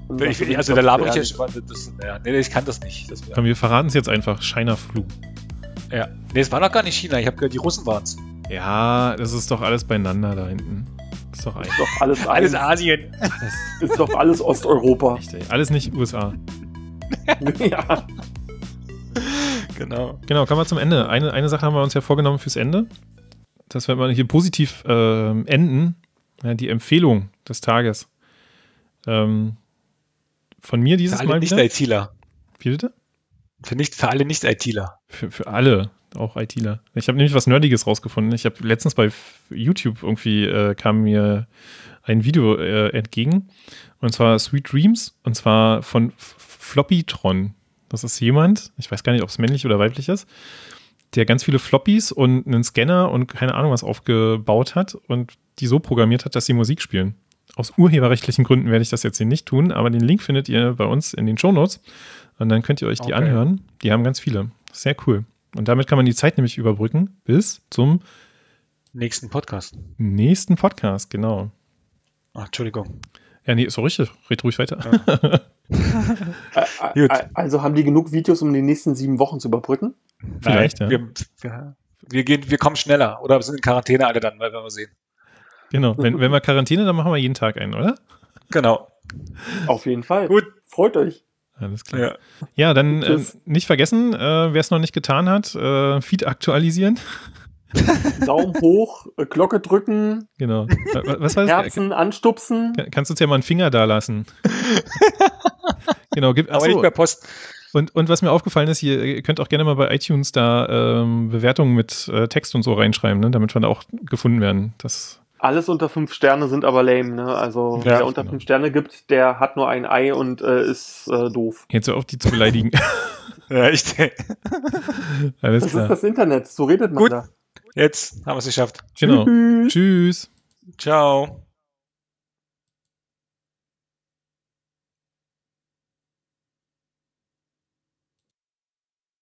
Ich, ich, also da labere ich jetzt, das, ja, nee, ich kann das nicht. Das Komm, wir verraten es jetzt einfach, China Flu. Ja, nee, es war noch gar nicht China, ich habe gehört, die Russen waren es. Ja, das ist doch alles beieinander da hinten. Das ist doch, ist doch alles, alles Asien. Alles. Ist doch alles Osteuropa. Richtig, alles nicht U S A. Ja. Genau. Genau, kommen wir zum Ende. Eine, eine Sache haben wir uns ja vorgenommen fürs Ende. Dass wir mal hier positiv äh, enden. Ja, die Empfehlung des Tages. Ähm, von mir dieses für alle Mal wieder. Nicht-ITler. Wie bitte? Für, nicht, für alle Nicht-ITler. Für, für alle, auch ITler. Ich habe nämlich was Nerdiges rausgefunden. Ich habe letztens bei YouTube irgendwie äh, kam mir ein Video äh, entgegen. Und zwar Sweet Dreams. Und zwar von F- Floppytron. Das ist jemand, ich weiß gar nicht, ob es männlich oder weiblich ist, der ganz viele Floppies und einen Scanner und keine Ahnung was aufgebaut hat und die so programmiert hat, dass sie Musik spielen. Aus urheberrechtlichen Gründen werde ich das jetzt hier nicht tun, aber den Link findet ihr bei uns in den Shownotes und dann könnt ihr euch die okay. anhören. Die haben ganz viele. Sehr cool. Und damit kann man die Zeit nämlich überbrücken bis zum nächsten Podcast. Nächsten Podcast, genau. Ach, Entschuldigung. Ja, nee, ist doch richtig. Red ruhig weiter. Ja. Also haben die genug Videos, um die nächsten sieben Wochen zu überbrücken? Vielleicht, Nein, ja. Wir, wir, wir, gehen, wir kommen schneller. Oder wir sind in Quarantäne alle dann, weil wir mal sehen. Genau. Wenn, wenn wir Quarantäne, dann machen wir jeden Tag einen, oder? Genau. Auf jeden Fall. Gut. Freut euch. Alles klar. Ja, ja dann äh, nicht vergessen, äh, wer es noch nicht getan hat, äh, Feed aktualisieren. Daumen hoch, Glocke drücken, genau. Was war das? Herzen anstupsen. Kannst du uns ja mal einen Finger da lassen. Genau, gibt, aber nicht per Post. Und, und was mir aufgefallen ist, ihr könnt auch gerne mal bei iTunes da ähm, Bewertungen mit äh, Text und so reinschreiben, ne, damit wir da auch gefunden werden. Das Alles unter fünf Sterne sind aber lame, ne? Also ja, wer unter genau. fünf Sterne gibt, der hat nur ein Ei und äh, ist äh, doof. Jetzt hör auf, die zu beleidigen. Ja, echt. Alles das klar. ist das Internet, so redet man Gut. da. Jetzt haben wir es geschafft. Genau. Tschüss. Ciao.